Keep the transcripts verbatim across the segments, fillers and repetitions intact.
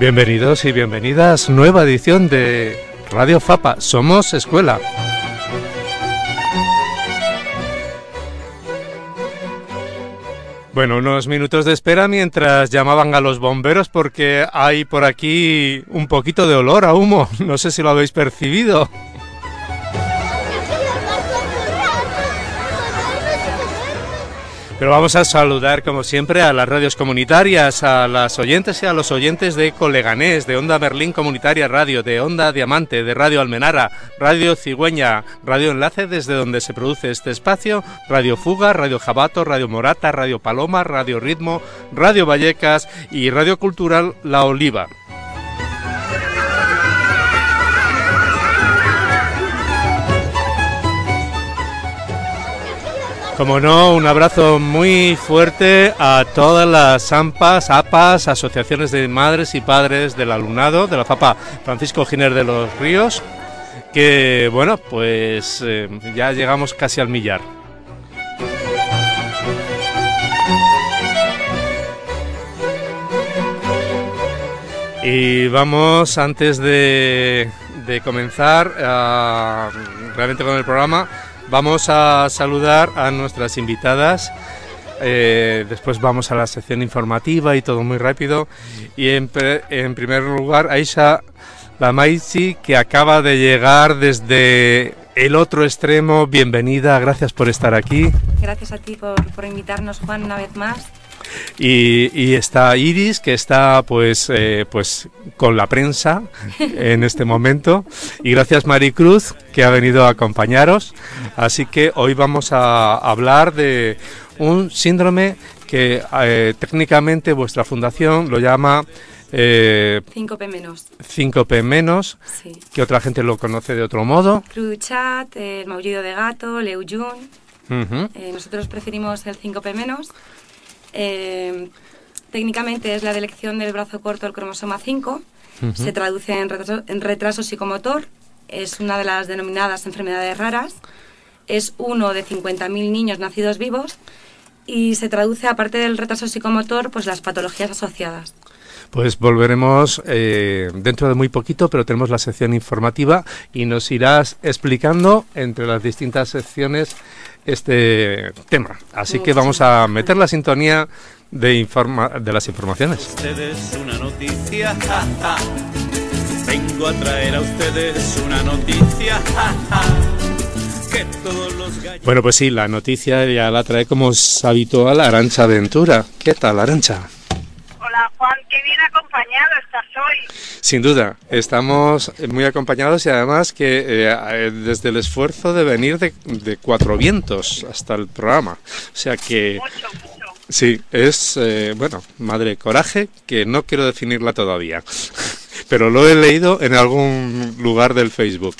Bienvenidos y bienvenidas, nueva edición de Radio Fapa, Somos Escuela. Bueno, unos minutos de espera mientras llamaban a los bomberos porque hay por aquí un poquito de olor a humo, no sé si lo habéis percibido. Pero vamos a saludar, como siempre, a las radios comunitarias, a las oyentes y a los oyentes de Coleganés, de Onda Berlín Comunitaria Radio, de Onda Diamante, de Radio Almenara, Radio Cigüeña, Radio Enlace, desde donde se produce este espacio, Radio Fuga, Radio Jabato, Radio Morata, Radio Paloma, Radio Ritmo, Radio Vallecas y Radio Cultural La Oliva. Como no, un abrazo muy fuerte a todas las AMPAs, APAs, asociaciones de madres y padres del alumnado de la Fapa Francisco Giner de los Ríos, que bueno, pues eh, ya llegamos casi al millar. Y vamos, antes de, de comenzar uh, realmente con el programa, vamos a saludar a nuestras invitadas, eh, después vamos a la sección informativa y todo muy rápido. Y en, en primer lugar, Aisha Lamaichi, que acaba de llegar desde el otro extremo. Bienvenida, gracias por estar aquí. Gracias a ti por, por invitarnos, Juan, una vez más. Y, y está Iris, que está pues eh, pues con la prensa en este momento, y gracias Maricruz, que ha venido a acompañaros. Así que hoy vamos a hablar de un síndrome que eh, técnicamente vuestra fundación lo llama eh, cinco P menos. cinco P menos, sí. Que otra gente lo conoce de otro modo. Cruchat, el maullido de gato, Leu Jun. Uh-huh. eh, nosotros preferimos el cinco P menos. Eh, técnicamente es la delección del brazo corto del cromosoma cinco, uh-huh. Se traduce en retraso, en retraso psicomotor, es una de las denominadas enfermedades raras, es uno de cincuenta mil niños nacidos vivos y se traduce, aparte del retraso psicomotor, pues las patologías asociadas. Pues volveremos eh, dentro de muy poquito, pero tenemos la sección informativa y nos irás explicando entre las distintas secciones este tema. Así que vamos a meter la sintonía de, informa de las informaciones. Ustedes una noticia, ja, ja. Vengo a traer a ustedes una noticia, ja, ja. Que todos los gallos... Bueno, pues sí, la noticia ya la trae como es habitual Arantxa Ventura. ¿Qué tal, Arantxa? Hola, Juan, qué bien acompañado estás hoy. Sin duda, estamos muy acompañados y además que eh, desde el esfuerzo de venir de, de Cuatro Vientos hasta el programa. O sea que... Mucho, mucho. Sí, es, eh, bueno, madre coraje, que no quiero definirla todavía, pero lo he leído en algún lugar del Facebook.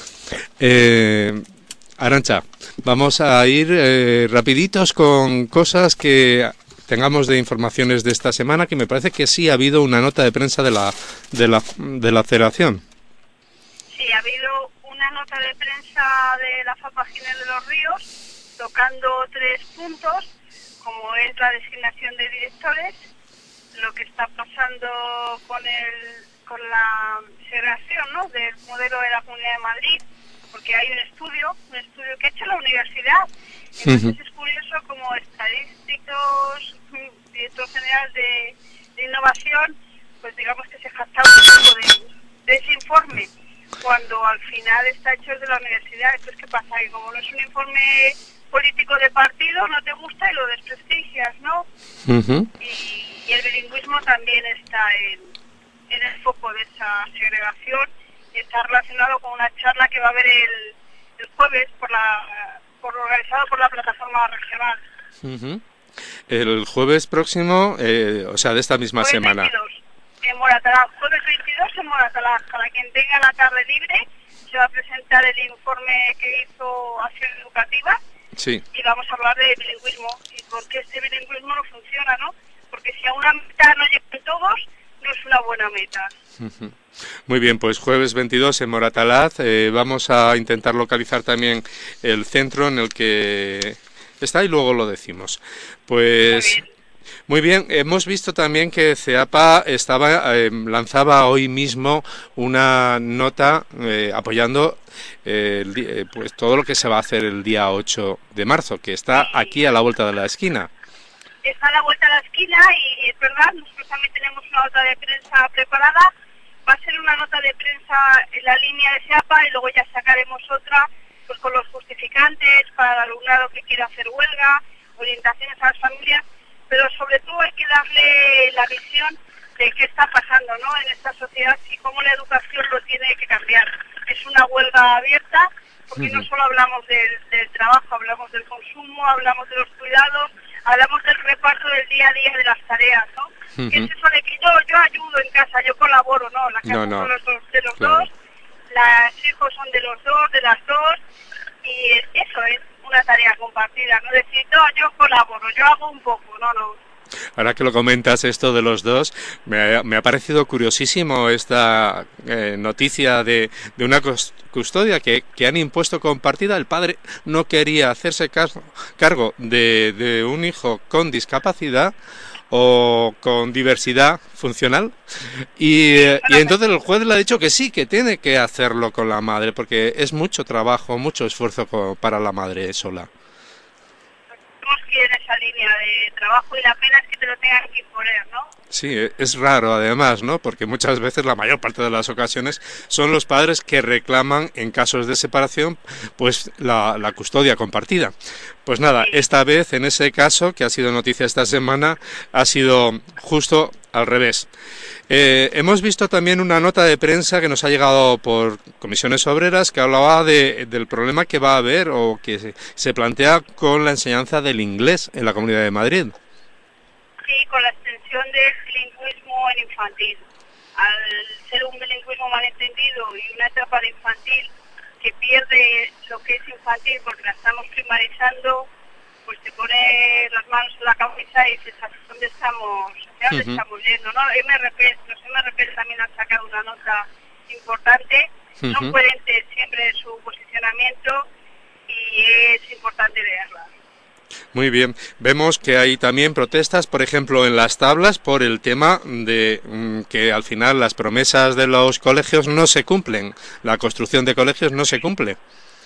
Eh, Arantxa, vamos a ir eh, rapiditos con cosas que... tengamos de informaciones de esta semana, que me parece que sí ha habido una nota de prensa de la de la de la federación. Sí, ha habido una nota de prensa de la Fapa Giner de los Ríos tocando tres puntos, como es la designación de directores, lo que está pasando con el con la segregación, ¿no?, del modelo de la Comunidad de Madrid, porque hay un estudio, un estudio que ha hecho la universidad. Entonces uh-huh. es curioso como estadísticos, director general de, de innovación, pues digamos que se jactaba un poco de, de ese informe, cuando al final está hecho desde la universidad. Entonces, ¿qué pasa? Que como no es un informe político de partido, no te gusta y lo desprestigias, ¿no? Uh-huh. Y, y el bilingüismo también está en, en el foco de esa segregación y está relacionado con una charla que va a haber el, el jueves por la... Por, organizado por la plataforma regional. Uh-huh. El jueves próximo, eh, o sea, de esta misma jueves semana. veintidós, en Moratalaz, jueves veintidós en Moratalaz. Para quien tenga la tarde libre, se va a presentar el informe que hizo Acción Educativa. Sí. Y vamos a hablar de bilingüismo. Y por qué este bilingüismo no funciona, ¿no? Porque si a una meta no llegan todos, no es una buena meta. Uh-huh. Muy bien, pues jueves veintidós en Moratalaz. Eh, vamos a intentar localizar también el centro en el que está y luego lo decimos. Pues Muy bien, hemos visto también que CEAPA estaba eh, lanzaba hoy mismo una nota eh, apoyando eh, el, eh, pues todo lo que se va a hacer el día ocho de marzo, que está aquí a la vuelta de la esquina. Está a la vuelta de la esquina y es verdad, nosotros también tenemos una nota de prensa preparada. Va a ser una nota de prensa en la línea de CEAPA y luego ya sacaremos otra pues con los justificantes para el alumnado que quiera hacer huelga, orientaciones a las familias, pero sobre todo hay que darle la visión de qué está pasando, ¿no?, en esta sociedad y cómo la educación lo tiene que cambiar. Es una huelga abierta porque no solo hablamos del, del trabajo, hablamos del consumo, hablamos de los cuidados, hablamos del reparto del día a día de las tareas, ¿no? Uh-huh. Que es eso de que yo, yo ayudo en casa, yo colaboro, ¿no? La casa no, no. son los dos, de los claro. dos, los hijos son de los dos, de las dos, y eso es una tarea compartida, no decir, no, yo colaboro, yo hago un poco, no, no. Ahora que lo comentas esto de los dos, me ha, me ha parecido curiosísimo esta eh, noticia de, de una custodia que, que han impuesto compartida. El padre no quería hacerse cargo, cargo de, de un hijo con discapacidad o con diversidad funcional y, eh, y entonces el juez le ha dicho que sí, que tiene que hacerlo con la madre porque es mucho trabajo, mucho esfuerzo con, para la madre sola. En esa línea de trabajo y la pena es que te lo tengan que imponer, ¿no? Sí, es raro además, ¿no? Porque muchas veces, la mayor parte de las ocasiones, son los padres que reclaman en casos de separación, pues la, la custodia compartida. Pues nada, sí. Esta vez, en ese caso, que ha sido noticia esta semana, ha sido justo al revés. Eh, hemos visto también una nota de prensa que nos ha llegado por Comisiones Obreras que hablaba de, del problema que va a haber o que se, se plantea con la enseñanza del inglés en la Comunidad de Madrid. Sí, con la extensión del bilingüismo en infantil. Al ser un bilingüismo malentendido y una etapa de infantil que pierde lo que es infantil porque la estamos primarizando, pues te pone las manos en la cabeza y dices, ¿hacia dónde estamos, hacia dónde uh-huh. estamos yendo? ¿No? M R P, los M R P también han sacado una nota importante, uh-huh. son coherentes siempre en su posicionamiento y es importante leerla. Muy bien, vemos que hay también protestas, por ejemplo, en las tablas por el tema de mm, que al final las promesas de los colegios no se cumplen, la construcción de colegios no se cumple.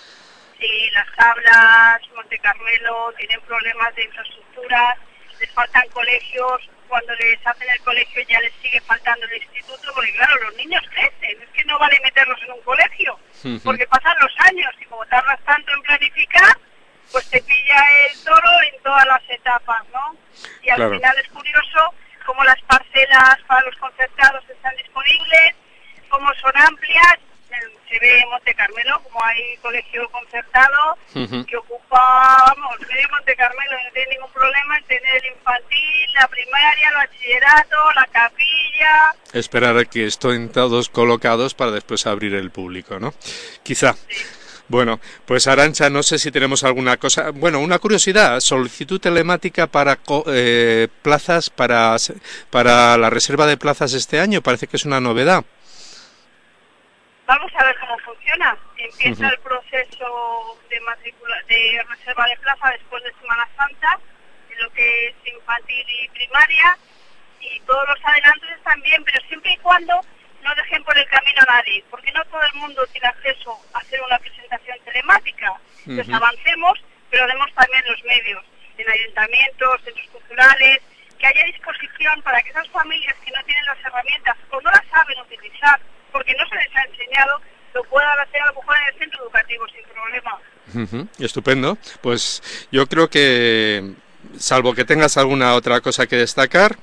Sí, las tablas, Monte Carmelo, tienen problemas de infraestructura, les faltan colegios, cuando les hacen el colegio ya les sigue faltando el instituto, porque claro, los niños crecen, es que no vale meterlos en un colegio, uh-huh. porque pasan los años y como tardas tanto en planificar, pues te pilla el toro en todas las etapas, ¿no? Y al claro. final es curioso cómo las parcelas para los concertados están disponibles, cómo son amplias. Se ve en Monte Carmelo, como hay colegio concertado, uh-huh. que ocupa, vamos, medio Monte Carmelo, no tiene ningún problema en tener el infantil, la primaria, el bachillerato, la capilla. Esperar a que estén todos colocados para después abrir el público, ¿no? Quizá. Sí. Bueno, pues Arantxa, no sé si tenemos alguna cosa. Bueno, una curiosidad, solicitud telemática para eh, plazas, para, para la reserva de plazas este año, parece que es una novedad. Vamos a ver cómo funciona. Empieza uh-huh. el proceso de matrícula, de reserva de plaza después de Semana Santa, en lo que es infantil y primaria, y todos los adelantos están bien, pero siempre y cuando no dejen por el camino a nadie, porque no todo el mundo tiene acceso a hacer una presentación telemática. Uh-huh. Entonces avancemos, pero demos también los medios, en ayuntamientos, centros culturales, que haya disposición para que esas familias que no tienen las herramientas o no las saben utilizar, porque no se les ha enseñado, lo puedan hacer a lo mejor en el centro educativo sin problema. Uh-huh. Estupendo. Pues yo creo que, salvo que tengas alguna otra cosa que destacar.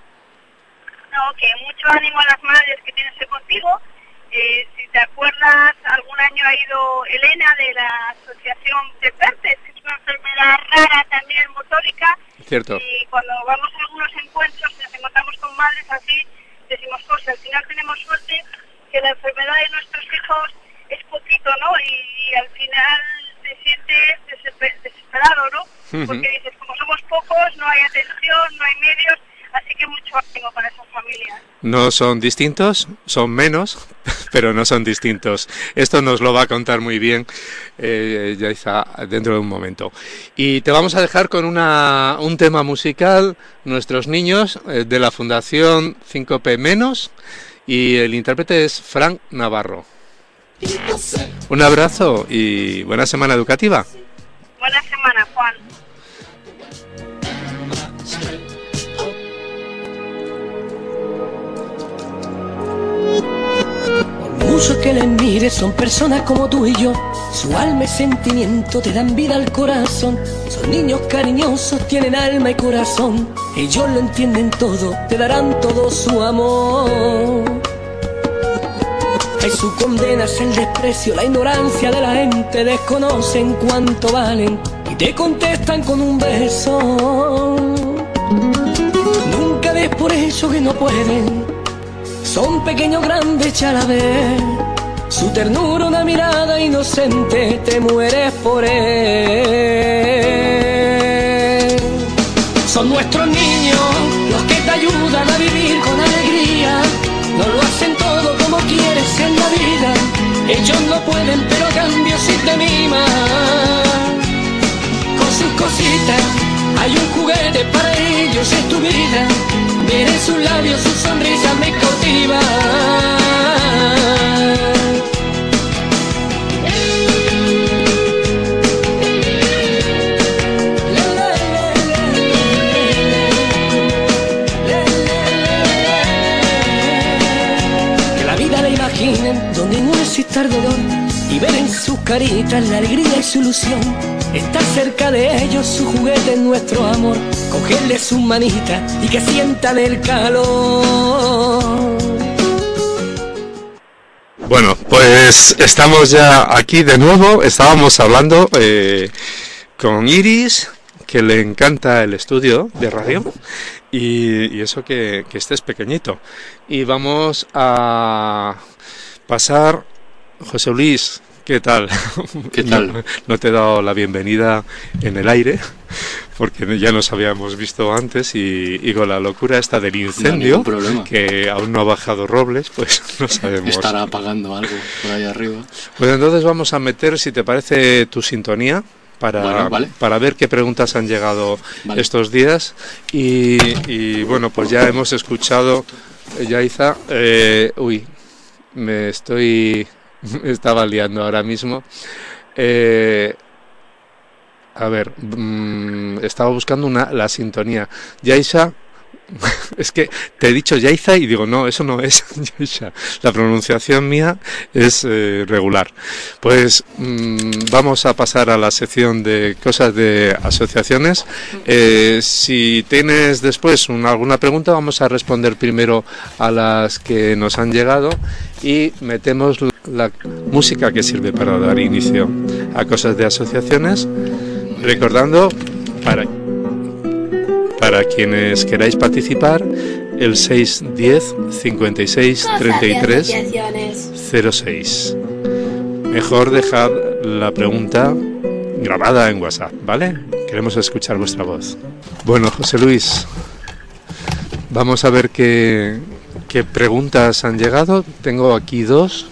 No, que mucho ánimo a las madres que tienes contigo. Eh, si te acuerdas, algún año ha ido Elena de la asociación de Pertes, que es una enfermedad rara también motórica. Cierto. Y cuando vamos a algunos encuentros y nos encontramos con madres así, decimos, pues al final tenemos suerte que la enfermedad de nuestros hijos es poquito, ¿no? Y, y al final te sientes desesperado, ¿no? Uh-huh. Porque dices, como somos pocos, no hay atención, no hay medios, así que mucho ánimo para esas familias. No son distintos, son menos, pero no son distintos. Esto nos lo va a contar muy bien eh, Yaiza dentro de un momento. Y te vamos a dejar con una, un tema musical, Nuestros Niños, eh, de la Fundación cinco P menos, y el intérprete es Frank Navarro. Un abrazo y buena semana educativa. Buena semana, Juan. Muchos que les mires son personas como tú y yo. Su alma y sentimiento te dan vida al corazón. Son niños cariñosos, tienen alma y corazón. Ellos lo entienden todo, te darán todo su amor. Hay su condena es el desprecio, la ignorancia de la gente. Desconocen cuánto valen y te contestan con un beso. Nunca des por hecho que no pueden. Son pequeños, grandes, ya la ves. Su ternura, una mirada inocente, te mueres por él. Son nuestros niños, los que te ayudan a vivir con alegría. No lo hacen todo como quieres en la vida. Ellos no pueden, pero a cambio sí te miman. Con sus cositas, hay un juguete para ellos, es tu vida. Ver en sus labios, su sonrisa me cautiva. Que la vida la imaginen donde no exista el dolor y ver en sus caritas la alegría y su ilusión. Estar cerca de ellos, su juguete es nuestro amor. Cogerle sus manitas y que sientan el calor. Bueno, pues estamos ya aquí de nuevo. Estábamos hablando eh, con Iris, que le encanta el estudio de radio, y, y eso que, que este es pequeñito. Y vamos a pasar, José Luis, ¿qué tal? ¿Qué tal? No, no te he dado la bienvenida en el aire, porque ya nos habíamos visto antes, y, y con la locura esta del incendio, no, que aún no ha bajado Robles, pues no sabemos. Estará apagando algo por ahí arriba. Pues entonces vamos a meter, si te parece, tu sintonía, para, bueno, vale. para ver qué preguntas han llegado vale. estos días. Y, y bueno, pues ya hemos escuchado, Yaiza, eh, uy, me estoy... me estaba liando ahora mismo. Eh, a ver, mmm, estaba buscando una, la sintonía. Yaiza, es que te he dicho Yaiza y digo, no, eso no es Yaiza. La pronunciación mía es eh, regular. Pues mmm, vamos a pasar a la sección de cosas de asociaciones. Eh, si tienes después una, alguna pregunta, vamos a responder primero a las que nos han llegado y metemos la, la música que sirve para dar inicio a cosas de asociaciones, recordando para Para quienes queráis participar, el seis diez cincuenta y seis treinta y tres cero seis. Mejor dejad la pregunta grabada en WhatsApp, ¿vale? Queremos escuchar vuestra voz. Bueno, José Luis, vamos a ver qué, qué preguntas han llegado. Tengo aquí dos.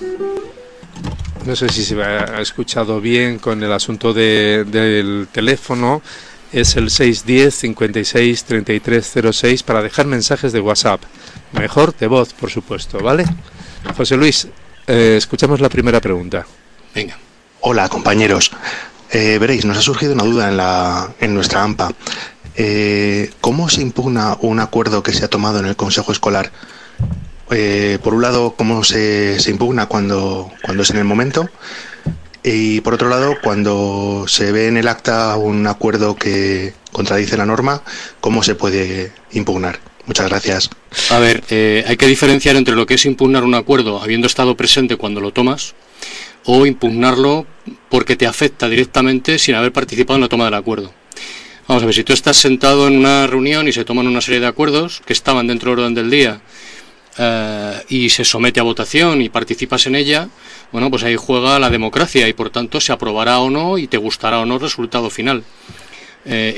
No sé si se ha escuchado bien con el asunto de, del teléfono. Es el seis diez cincuenta y seis treinta y tres cero seis para dejar mensajes de WhatsApp. Mejor de voz, por supuesto, ¿vale? José Luis, eh, escuchamos la primera pregunta. Venga. Hola, compañeros. Eh, veréis, nos ha surgido una duda en, la, en nuestra A M P A. Eh, ¿Cómo se impugna un acuerdo que se ha tomado en el Consejo Escolar? Eh, por un lado, ¿cómo se, se impugna cuando, cuando es en el momento? Y por otro lado, cuando se ve en el acta un acuerdo que contradice la norma, ¿cómo se puede impugnar? Muchas gracias. A ver, eh, hay que diferenciar entre lo que es impugnar un acuerdo habiendo estado presente cuando lo tomas, o impugnarlo porque te afecta directamente sin haber participado en la toma del acuerdo. Vamos a ver, si tú estás sentado en una reunión y se toman una serie de acuerdos que estaban dentro del orden del día, eh, y se somete a votación y participas en ella, bueno, pues ahí juega la democracia y por tanto se aprobará o no y te gustará o no el resultado final. Eh, en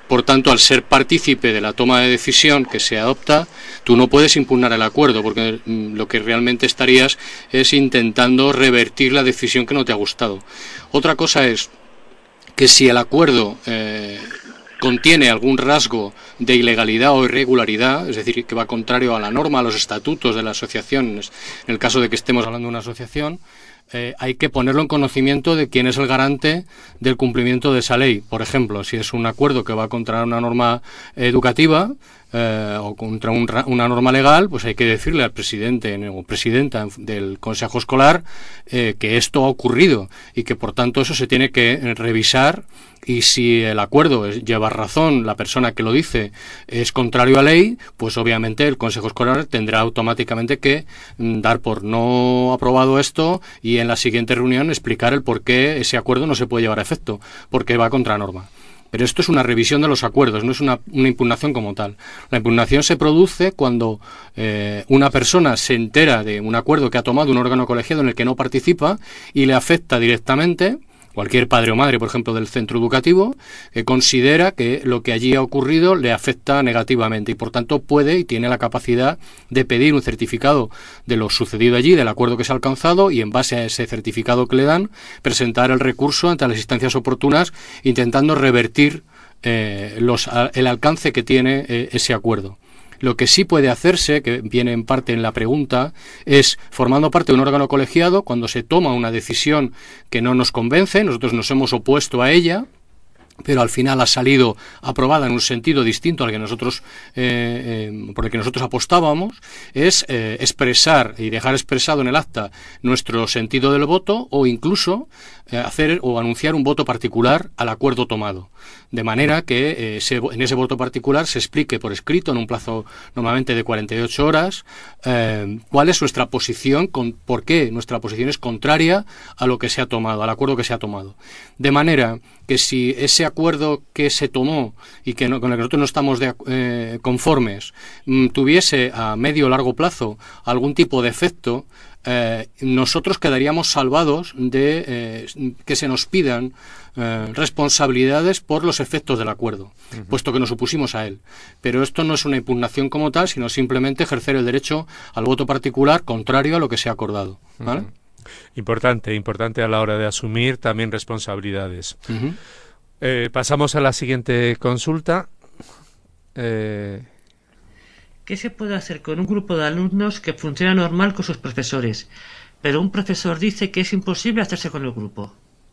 Por tanto, al ser partícipe de la toma de decisión que se adopta, tú no puedes impugnar el acuerdo, porque lo que realmente estarías es intentando revertir la decisión que no te ha gustado. Otra cosa es que si el acuerdo eh, contiene algún rasgo de ilegalidad o irregularidad, es decir, que va contrario a la norma, a los estatutos de la asociación, en el caso de que estemos hablando de una asociación, Eh, hay que ponerlo en conocimiento de quién es el garante del cumplimiento de esa ley. Por ejemplo, si es un acuerdo que va contra una norma educativa eh, o contra un, una norma legal, pues hay que decirle al presidente o presidenta del Consejo Escolar eh, que esto ha ocurrido y que por tanto eso se tiene que revisar, y si el acuerdo es, lleva razón la persona que lo dice, es contrario a ley, pues obviamente el Consejo Escolar tendrá automáticamente que mm, dar por no aprobado esto y en la siguiente reunión explicar el por qué ese acuerdo no se puede llevar a efecto, porque va contra norma. Pero esto es una revisión de los acuerdos, no es una, una impugnación como tal. La impugnación se produce cuando eh, una persona se entera de un acuerdo que ha tomado un órgano colegiado en el que no participa y le afecta directamente. Cualquier padre o madre, por ejemplo, del centro educativo, que considera que lo que allí ha ocurrido le afecta negativamente y, por tanto, puede y tiene la capacidad de pedir un certificado de lo sucedido allí, del acuerdo que se ha alcanzado, y en base a ese certificado que le dan, presentar el recurso ante las instancias oportunas, intentando revertir eh, los, el alcance que tiene eh, ese acuerdo. Lo que sí puede hacerse, que viene en parte en la pregunta, es, formando parte de un órgano colegiado, cuando se toma una decisión que no nos convence, nosotros nos hemos opuesto a ella, pero al final ha salido aprobada en un sentido distinto al que nosotros eh, eh, por el que nosotros apostábamos, es eh, expresar y dejar expresado en el acta nuestro sentido del voto, o incluso eh, hacer o anunciar un voto particular al acuerdo tomado, de manera que eh, ese, en ese voto particular se explique por escrito, en un plazo normalmente de cuarenta y ocho horas, eh, cuál es nuestra posición, con, por qué nuestra posición es contraria a lo que se ha tomado, al acuerdo que se ha tomado. De manera que si ese acuerdo que se tomó y que no, con el que nosotros no estamos de, eh, conformes m, tuviese a medio o largo plazo algún tipo de efecto, eh, nosotros quedaríamos salvados de eh, que se nos pidan eh, responsabilidades por los efectos del acuerdo, uh-huh. puesto que nos opusimos a él. Pero esto no es una impugnación como tal, sino simplemente ejercer el derecho al voto particular contrario a lo que se ha acordado, ¿vale? Uh-huh. Importante, importante a la hora de asumir también responsabilidades. Uh-huh. Eh, pasamos a la siguiente consulta. Eh... ¿Qué se puede hacer con un grupo de alumnos que funciona normal con sus profesores, pero un profesor dice que es imposible hacerse con el grupo?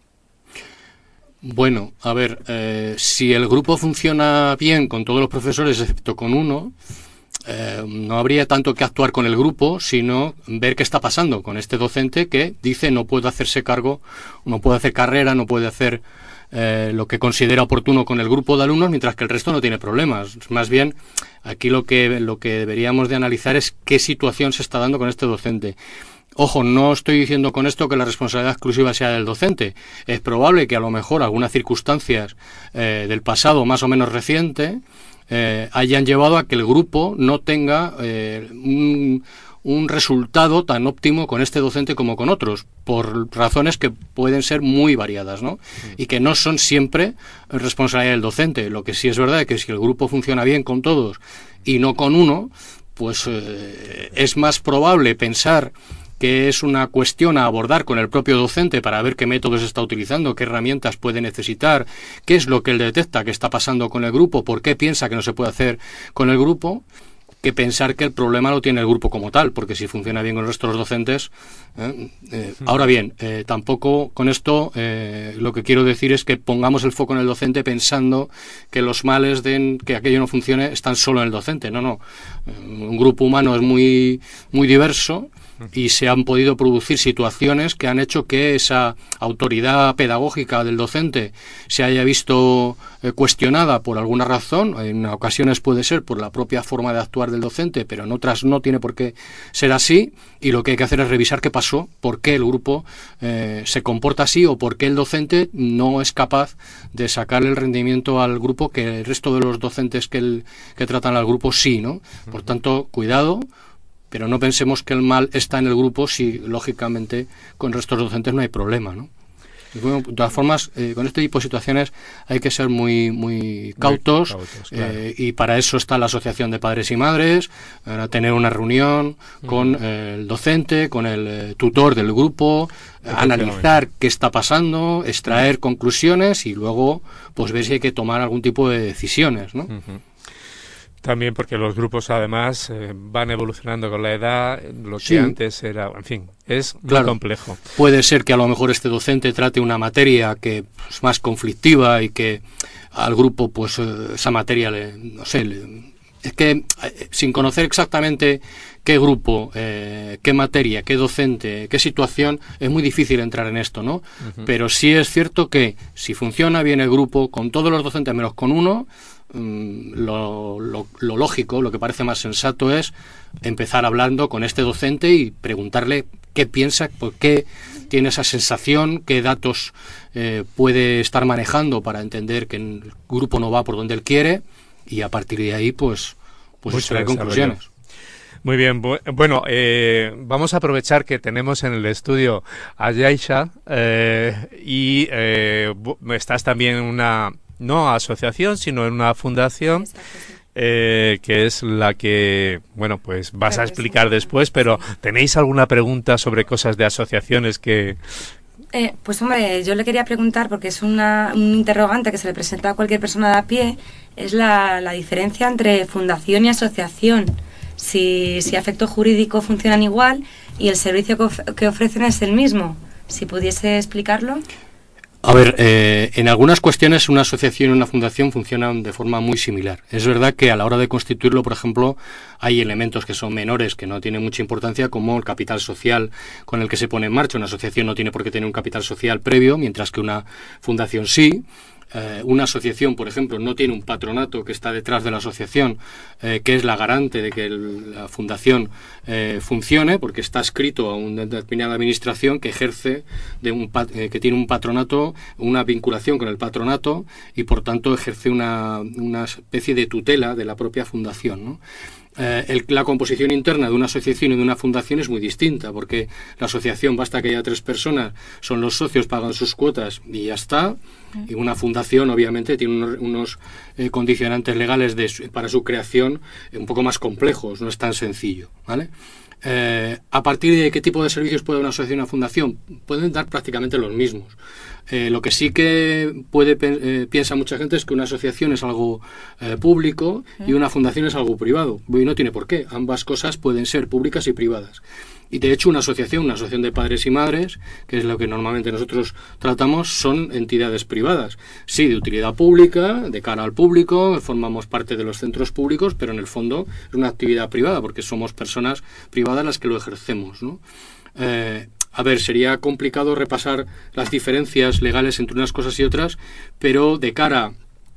Bueno, a ver, eh, si el grupo funciona bien con todos los profesores excepto con uno, eh, no habría tanto que actuar con el grupo, sino ver qué está pasando con este docente que dice no puede hacerse cargo, no puede hacer carrera, no puede hacer eh, lo que considera oportuno con el grupo de alumnos, mientras que el resto no tiene problemas. Más bien, aquí lo que, lo que deberíamos de analizar es qué situación se está dando con este docente. Ojo, no estoy diciendo con esto que la responsabilidad exclusiva sea del docente. Es probable que a lo mejor algunas circunstancias eh, del pasado más o menos reciente eh, hayan llevado a que el grupo no tenga eh, un, un resultado tan óptimo con este docente como con otros, por razones que pueden ser muy variadas, ¿no? Y que no son siempre responsabilidad del docente. Lo que sí es verdad es que si el grupo funciona bien con todos y no con uno, pues eh, es más probable pensar que es una cuestión a abordar con el propio docente para ver qué métodos está utilizando, qué herramientas puede necesitar, qué es lo que él detecta que está pasando con el grupo, por qué piensa que no se puede hacer con el grupo, que pensar que el problema lo tiene el grupo como tal, porque si funciona bien con el resto de los docentes... Eh, eh, ahora bien, eh, tampoco con esto eh, lo que quiero decir es que pongamos el foco en el docente pensando que los males de que aquello no funcione están solo en el docente. No, no. Eh, un grupo humano es muy, muy diverso, y se han podido producir situaciones que han hecho que esa autoridad pedagógica del docente se haya visto eh, cuestionada por alguna razón. En ocasiones puede ser por la propia forma de actuar del docente, pero en otras no tiene por qué ser así, y lo que hay que hacer es revisar qué pasó, por qué el grupo eh, se comporta así, o por qué el docente no es capaz de sacarle el rendimiento al grupo que el resto de los docentes que, el, que tratan al grupo sí, ¿no? Por tanto, cuidado, pero no pensemos que el mal está en el grupo si, lógicamente, con el resto de los docentes no hay problema, ¿no? Bueno, de todas formas, eh, con este tipo de situaciones hay que ser muy muy cautos, muy cautos claro. eh, y para eso está la Asociación de Padres y Madres, para tener una reunión uh-huh. con eh, el docente, con el eh, tutor del grupo, analizar qué está pasando, extraer conclusiones y luego pues ver si hay que tomar algún tipo de decisiones, ¿no? Uh-huh. También porque los grupos además eh, van evolucionando con la edad, lo que sí. antes era, en fin, es muy claro. complejo. Puede ser que a lo mejor este docente trate una materia que es más conflictiva y que al grupo pues esa materia le, no sé, le, es que eh, sin conocer exactamente qué grupo, eh, qué materia, qué docente, qué situación, es muy difícil entrar en esto, ¿no? Uh-huh. Pero sí es cierto que si funciona bien el grupo, con todos los docentes menos con uno, Lo, lo, lo lógico, lo que parece más sensato es empezar hablando con este docente y preguntarle qué piensa, por qué tiene esa sensación, qué datos eh, puede estar manejando para entender que el grupo no va por donde él quiere y a partir de ahí pues, pues extraer conclusiones. Muy bien, bu bueno, eh, vamos a aprovechar que tenemos en el estudio a Yaisha eh, y eh, estás también en una... no asociación, sino en una fundación Exacto, sí. eh, que es la que, bueno, pues vas a explicar después, pero ¿tenéis alguna pregunta sobre cosas de asociaciones que...? Eh, pues hombre, yo le quería preguntar, porque es una, un interrogante que se le presenta a cualquier persona de a pie, es la, la diferencia entre fundación y asociación, si, si a efecto jurídico funcionan igual y el servicio que, of que ofrecen es el mismo, si pudiese explicarlo. A ver, eh, en algunas cuestiones una asociación y una fundación funcionan de forma muy similar. Es verdad que a la hora de constituirlo, por ejemplo, hay elementos que son menores, que no tienen mucha importancia, como el capital social con el que se pone en marcha. Una asociación no tiene por qué tener un capital social previo, mientras que una fundación sí. Eh, una asociación, por ejemplo, no tiene un patronato que está detrás de la asociación, eh, que es la garante de que el, la fundación eh, funcione, porque está escrito a una determinada administración que ejerce, de un pat eh, que tiene un patronato, una vinculación con el patronato y, por tanto, ejerce una, una especie de tutela de la propia fundación, ¿no? Eh, el, la composición interna de una asociación y de una fundación es muy distinta, porque la asociación basta que haya tres personas, son los socios, pagan sus cuotas y ya está, y una fundación obviamente tiene unos, unos eh, condicionantes legales de su, para su creación eh, un poco más complejos, no es tan sencillo, ¿vale? Eh, a partir de qué tipo de servicios puede una asociación y una fundación, pueden dar prácticamente los mismos. Eh, lo que sí que puede eh, piensa mucha gente es que una asociación es algo eh, público y una fundación es algo privado. Y no tiene por qué. Ambas cosas pueden ser públicas y privadas. Y de hecho una asociación, una asociación de padres y madres, que es lo que normalmente nosotros tratamos, son entidades privadas. Sí, de utilidad pública, de cara al público, formamos parte de los centros públicos, pero en el fondo es una actividad privada, porque somos personas privadas las que lo ejercemos, ¿no? Eh, A ver, sería complicado repasar las diferencias legales entre unas cosas y otras, pero de cara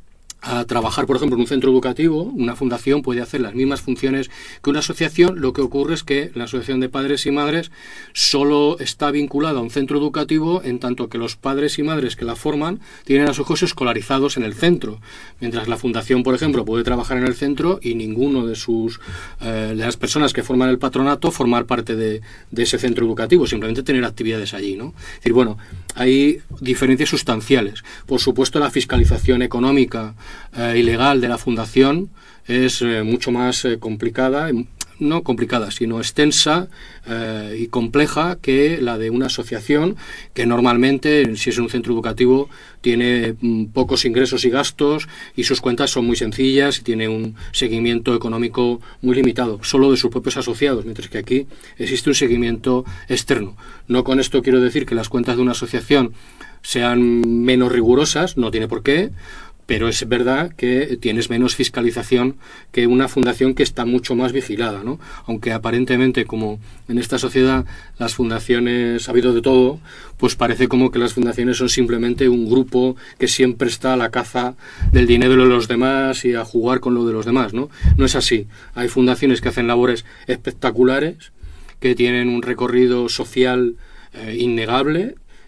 a trabajar, por ejemplo, en un centro educativo, una fundación puede hacer las mismas funciones que una asociación. Lo que ocurre es que la asociación de padres y madres solo está vinculada a un centro educativo en tanto que los padres y madres que la forman tienen a sus hijos escolarizados en el centro, mientras la fundación, por ejemplo, puede trabajar en el centro y ninguno de sus eh, de las personas que forman el patronato formar parte de, de ese centro educativo, simplemente tener actividades allí, ¿no? Es decir, bueno, hay diferencias sustanciales. Por supuesto, la fiscalización económica Eh, ilegal de la fundación es eh, mucho más eh, complicada, no complicada, sino extensa eh, y compleja que la de una asociación que normalmente, si es un centro educativo, tiene mm, pocos ingresos y gastos y sus cuentas son muy sencillas y tiene un seguimiento económico muy limitado, solo de sus propios asociados, mientras que aquí existe un seguimiento externo. No con esto quiero decir que las cuentas de una asociación sean menos rigurosas, no tiene por qué, pero es verdad que tienes menos fiscalización que una fundación que está mucho más vigilada, ¿no? Aunque aparentemente, como en esta sociedad las fundaciones ha habido de todo, pues parece como que las fundaciones son simplemente un grupo que siempre está a la caza del dinero de los demás y a jugar con lo de los demás, ¿no? No es así. Hay fundaciones que hacen labores espectaculares, que tienen un recorrido social eh, innegable,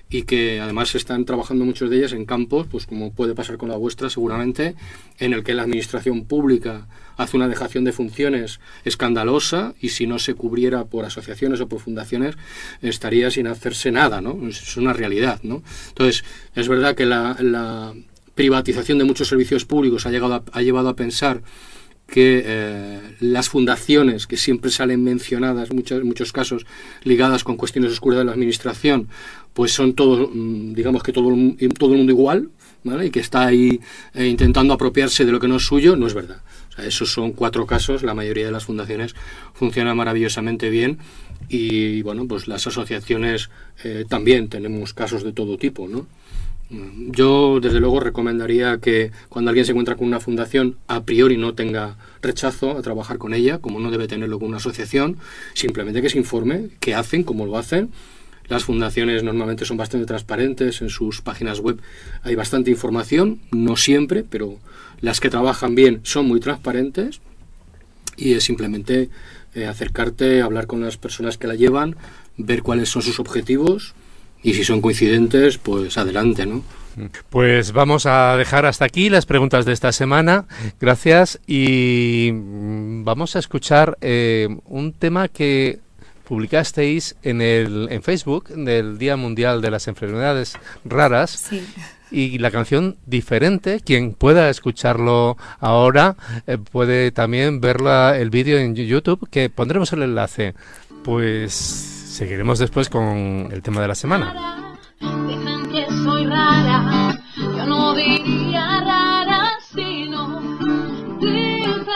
y que además están trabajando muchos de ellas en campos, pues como puede pasar con la vuestra seguramente, en el que la administración pública hace una dejación de funciones escandalosa y si no se cubriera por asociaciones o por fundaciones estaría sin hacerse nada, ¿no? Es una realidad, ¿no? Entonces, es verdad que la, la privatización de muchos servicios públicos ha, llegado a, ha llevado a pensar que eh, las fundaciones que siempre salen mencionadas, muchos, muchos casos ligadas con cuestiones oscuras de la administración, pues son todos, digamos que todo, todo el mundo igual, ¿vale? Y que está ahí eh, intentando apropiarse de lo que no es suyo, no es verdad. O sea, esos son cuatro casos, la mayoría de las fundaciones funcionan maravillosamente bien y, bueno, pues las asociaciones eh, también tenemos casos de todo tipo, ¿no? Yo, desde luego, recomendaría que cuando alguien se encuentra con una fundación, a priori no tenga rechazo a trabajar con ella, como no debe tenerlo con una asociación, simplemente que se informe qué hacen, cómo lo hacen. Las fundaciones normalmente son bastante transparentes, en sus páginas web hay bastante información, no siempre, pero las que trabajan bien son muy transparentes y es simplemente eh, acercarte, hablar con las personas que la llevan, ver cuáles son sus objetivos. Y si son coincidentes, pues adelante, ¿no? Pues vamos a dejar hasta aquí las preguntas de esta semana. Gracias. Y vamos a escuchar eh, un tema que publicasteis en el en Facebook del Día Mundial de las Enfermedades Raras. Sí. Y la canción Diferente, quien pueda escucharlo ahora, eh, puede también ver la, el vídeo en YouTube, que pondremos el enlace. Pues seguiremos después con el tema de la semana. Dicen que soy rara, yo no diría rara, sino diferente.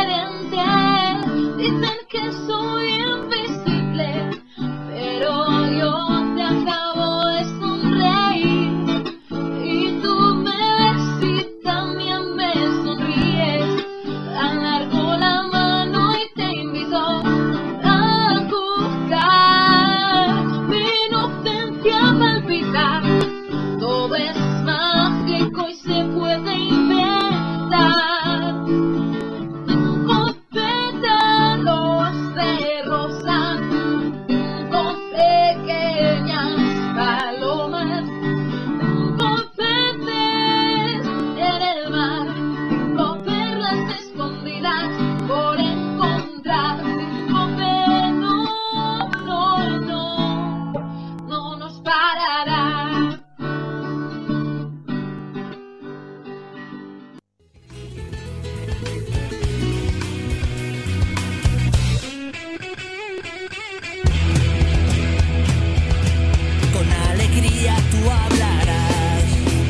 Dicen que soy invisible, pero yo te acabo de sonreír. Y tú me ves y también me sonríes. Alargo la mano y te invito a buscar mi inocencia palpitar. Todo es mágico y se puede inventar. Con pétalos de rosa, con pequeñas palomas, con peces en el mar, con perlas escondidas por encontrar. Con que no, no, no, no nos parará. Con alegría tú hablarás,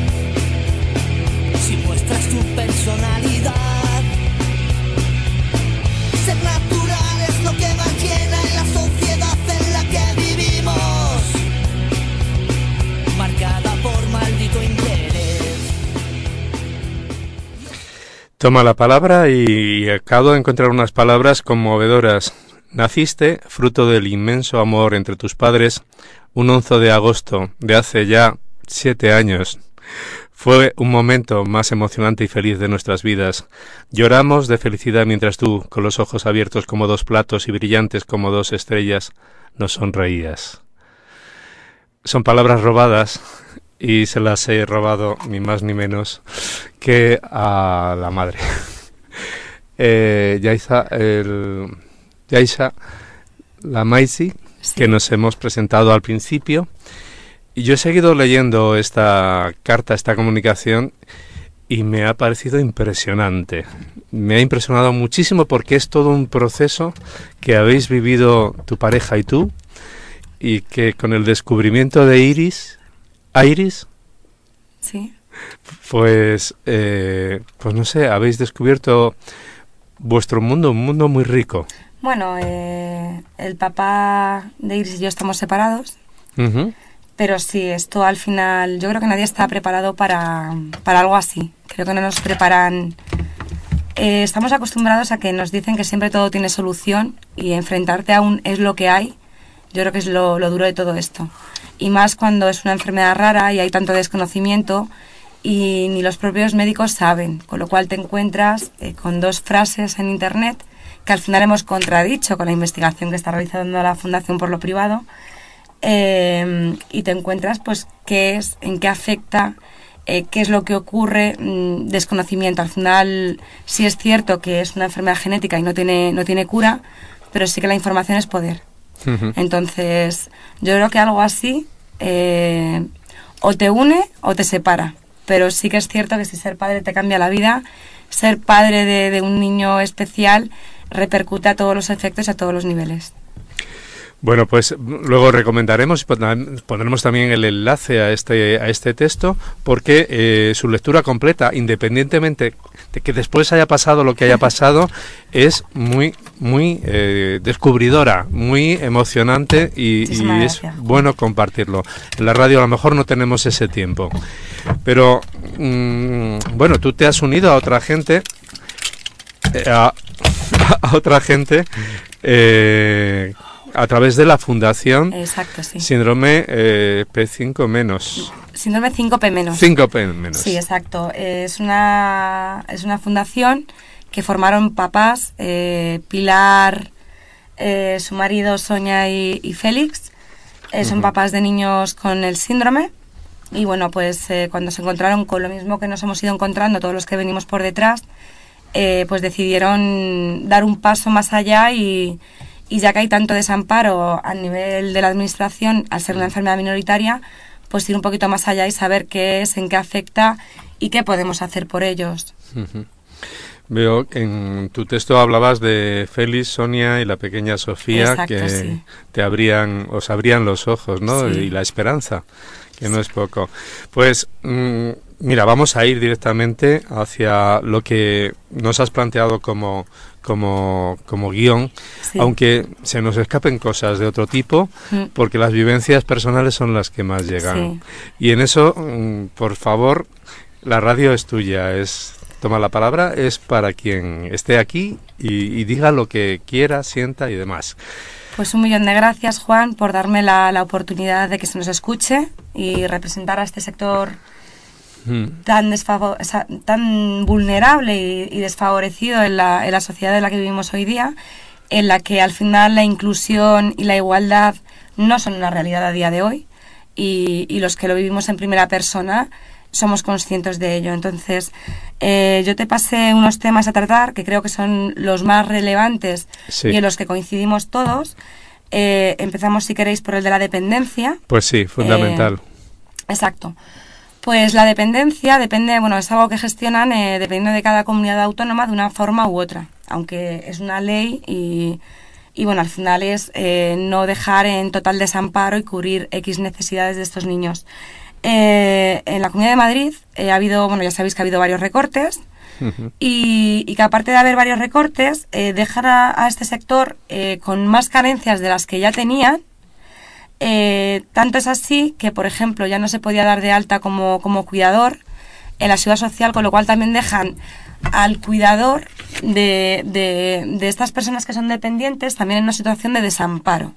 si muestras tu personalidad. Ser natural es lo que más llena en la sociedad en la que vivimos, marcada por maldito interés. Toma la palabra y acabo de encontrar unas palabras conmovedoras. Naciste, fruto del inmenso amor entre tus padres, un once de agosto de hace ya siete años. Fue un momento más emocionante y feliz de nuestras vidas. Lloramos de felicidad mientras tú, con los ojos abiertos como dos platos y brillantes como dos estrellas, nos sonreías. Son palabras robadas y se las he robado ni más ni menos que a la madre. eh, Yaisa, el... Yaisa, la Maisi, sí, que nos hemos presentado al principio. Y yo he seguido leyendo esta carta, esta comunicación, y me ha parecido impresionante. Me ha impresionado muchísimo porque es todo un proceso que habéis vivido tu pareja y tú, y que con el descubrimiento de Iris, Iris, sí, pues, eh, pues no sé, habéis descubierto vuestro mundo, un mundo muy rico. Bueno, eh, el papá de Iris y yo estamos separados, Uh-huh. pero sí, esto al final, yo creo que nadie está preparado para, para algo así. Creo que no nos preparan. Eh, estamos acostumbrados a que nos dicen que siempre todo tiene solución y enfrentarte a un es lo que hay, yo creo que es lo, lo duro de todo esto. Y más cuando es una enfermedad rara y hay tanto desconocimiento y ni los propios médicos saben, con lo cual te encuentras eh, con dos frases en internet que al final hemos contradicho con la investigación que está realizando la Fundación por lo Privado eh, y te encuentras pues qué es, en qué afecta, eh, qué es lo que ocurre, mmm, desconocimiento. Al final sí es cierto que es una enfermedad genética y no tiene, no tiene cura, pero sí que la información es poder. Uh-huh. Entonces yo creo que algo así eh, o te une o te separa, pero sí que es cierto que si ser padre te cambia la vida, ser padre de, de un niño especial repercute a todos los efectos y a todos los niveles. Bueno, pues luego recomendaremos y pondremos también el enlace a este a este texto, porque eh, su lectura completa, independientemente de que después haya pasado lo que haya pasado, es muy muy eh, descubridora, muy emocionante y, y es bueno compartirlo. En la radio a lo mejor no tenemos ese tiempo, pero mmm, bueno, tú te has unido a otra gente, eh, a, a otra gente. Eh, a través de la Fundación. Exacto, sí. Síndrome eh, P cinco menos. Síndrome cinco P menos. cinco P menos. Sí, exacto. Eh, es una es una fundación que formaron papás, eh, Pilar, eh, su marido Sonia y, y Félix. Eh, son uh-huh. papás de niños con el síndrome. Y bueno, pues eh, cuando se encontraron con lo mismo que nos hemos ido encontrando todos los que venimos por detrás, eh, pues decidieron dar un paso más allá y Y ya que hay tanto desamparo a nivel de la administración, al ser una enfermedad minoritaria, pues ir un poquito más allá y saber qué es, en qué afecta y qué podemos hacer por ellos. Uh-huh. Veo que en tu texto hablabas de Félix, Sonia y la pequeña Sofía. Exacto, que sí. te abrían, os abrían los ojos, ¿no? Sí. Y la esperanza, que sí. no es poco. Pues mmm, mira, vamos a ir directamente hacia lo que nos has planteado como como como guión, sí. aunque se nos escapen cosas de otro tipo, mm. porque las vivencias personales son las que más llegan. Sí. Y en eso, por favor, la radio es tuya, es toma la palabra, es para quien esté aquí y, y diga lo que quiera, sienta y demás. Pues un millón de gracias, Juan, por darme la, la oportunidad de que se nos escuche y representar a este sector tan desfavo- tan vulnerable y, y desfavorecido en la, en la sociedad en la que vivimos hoy día, en la que al final la inclusión y la igualdad no son una realidad a día de hoy y, y los que lo vivimos en primera persona somos conscientes de ello. Entonces eh, yo te pasé unos temas a tratar que creo que son los más relevantes sí. y en los que coincidimos todos. Eh, empezamos, si queréis, por el de la dependencia. Pues sí, fundamental. Eh, exacto. Pues la dependencia depende, bueno, es algo que gestionan eh, dependiendo de cada comunidad autónoma de una forma u otra, aunque es una ley y, y bueno, al final es eh, no dejar en total desamparo y cubrir X necesidades de estos niños. Eh, en la Comunidad de Madrid eh, ha habido, bueno, ya sabéis que ha habido varios recortes uh-huh. y, y que aparte de haber varios recortes, eh, dejar a, a este sector eh, con más carencias de las que ya tenían. Eh, tanto es así que, por ejemplo, ya no se podía dar de alta como, como cuidador en la seguridad social, con lo cual también dejan al cuidador de, de, de estas personas que son dependientes también en una situación de desamparo.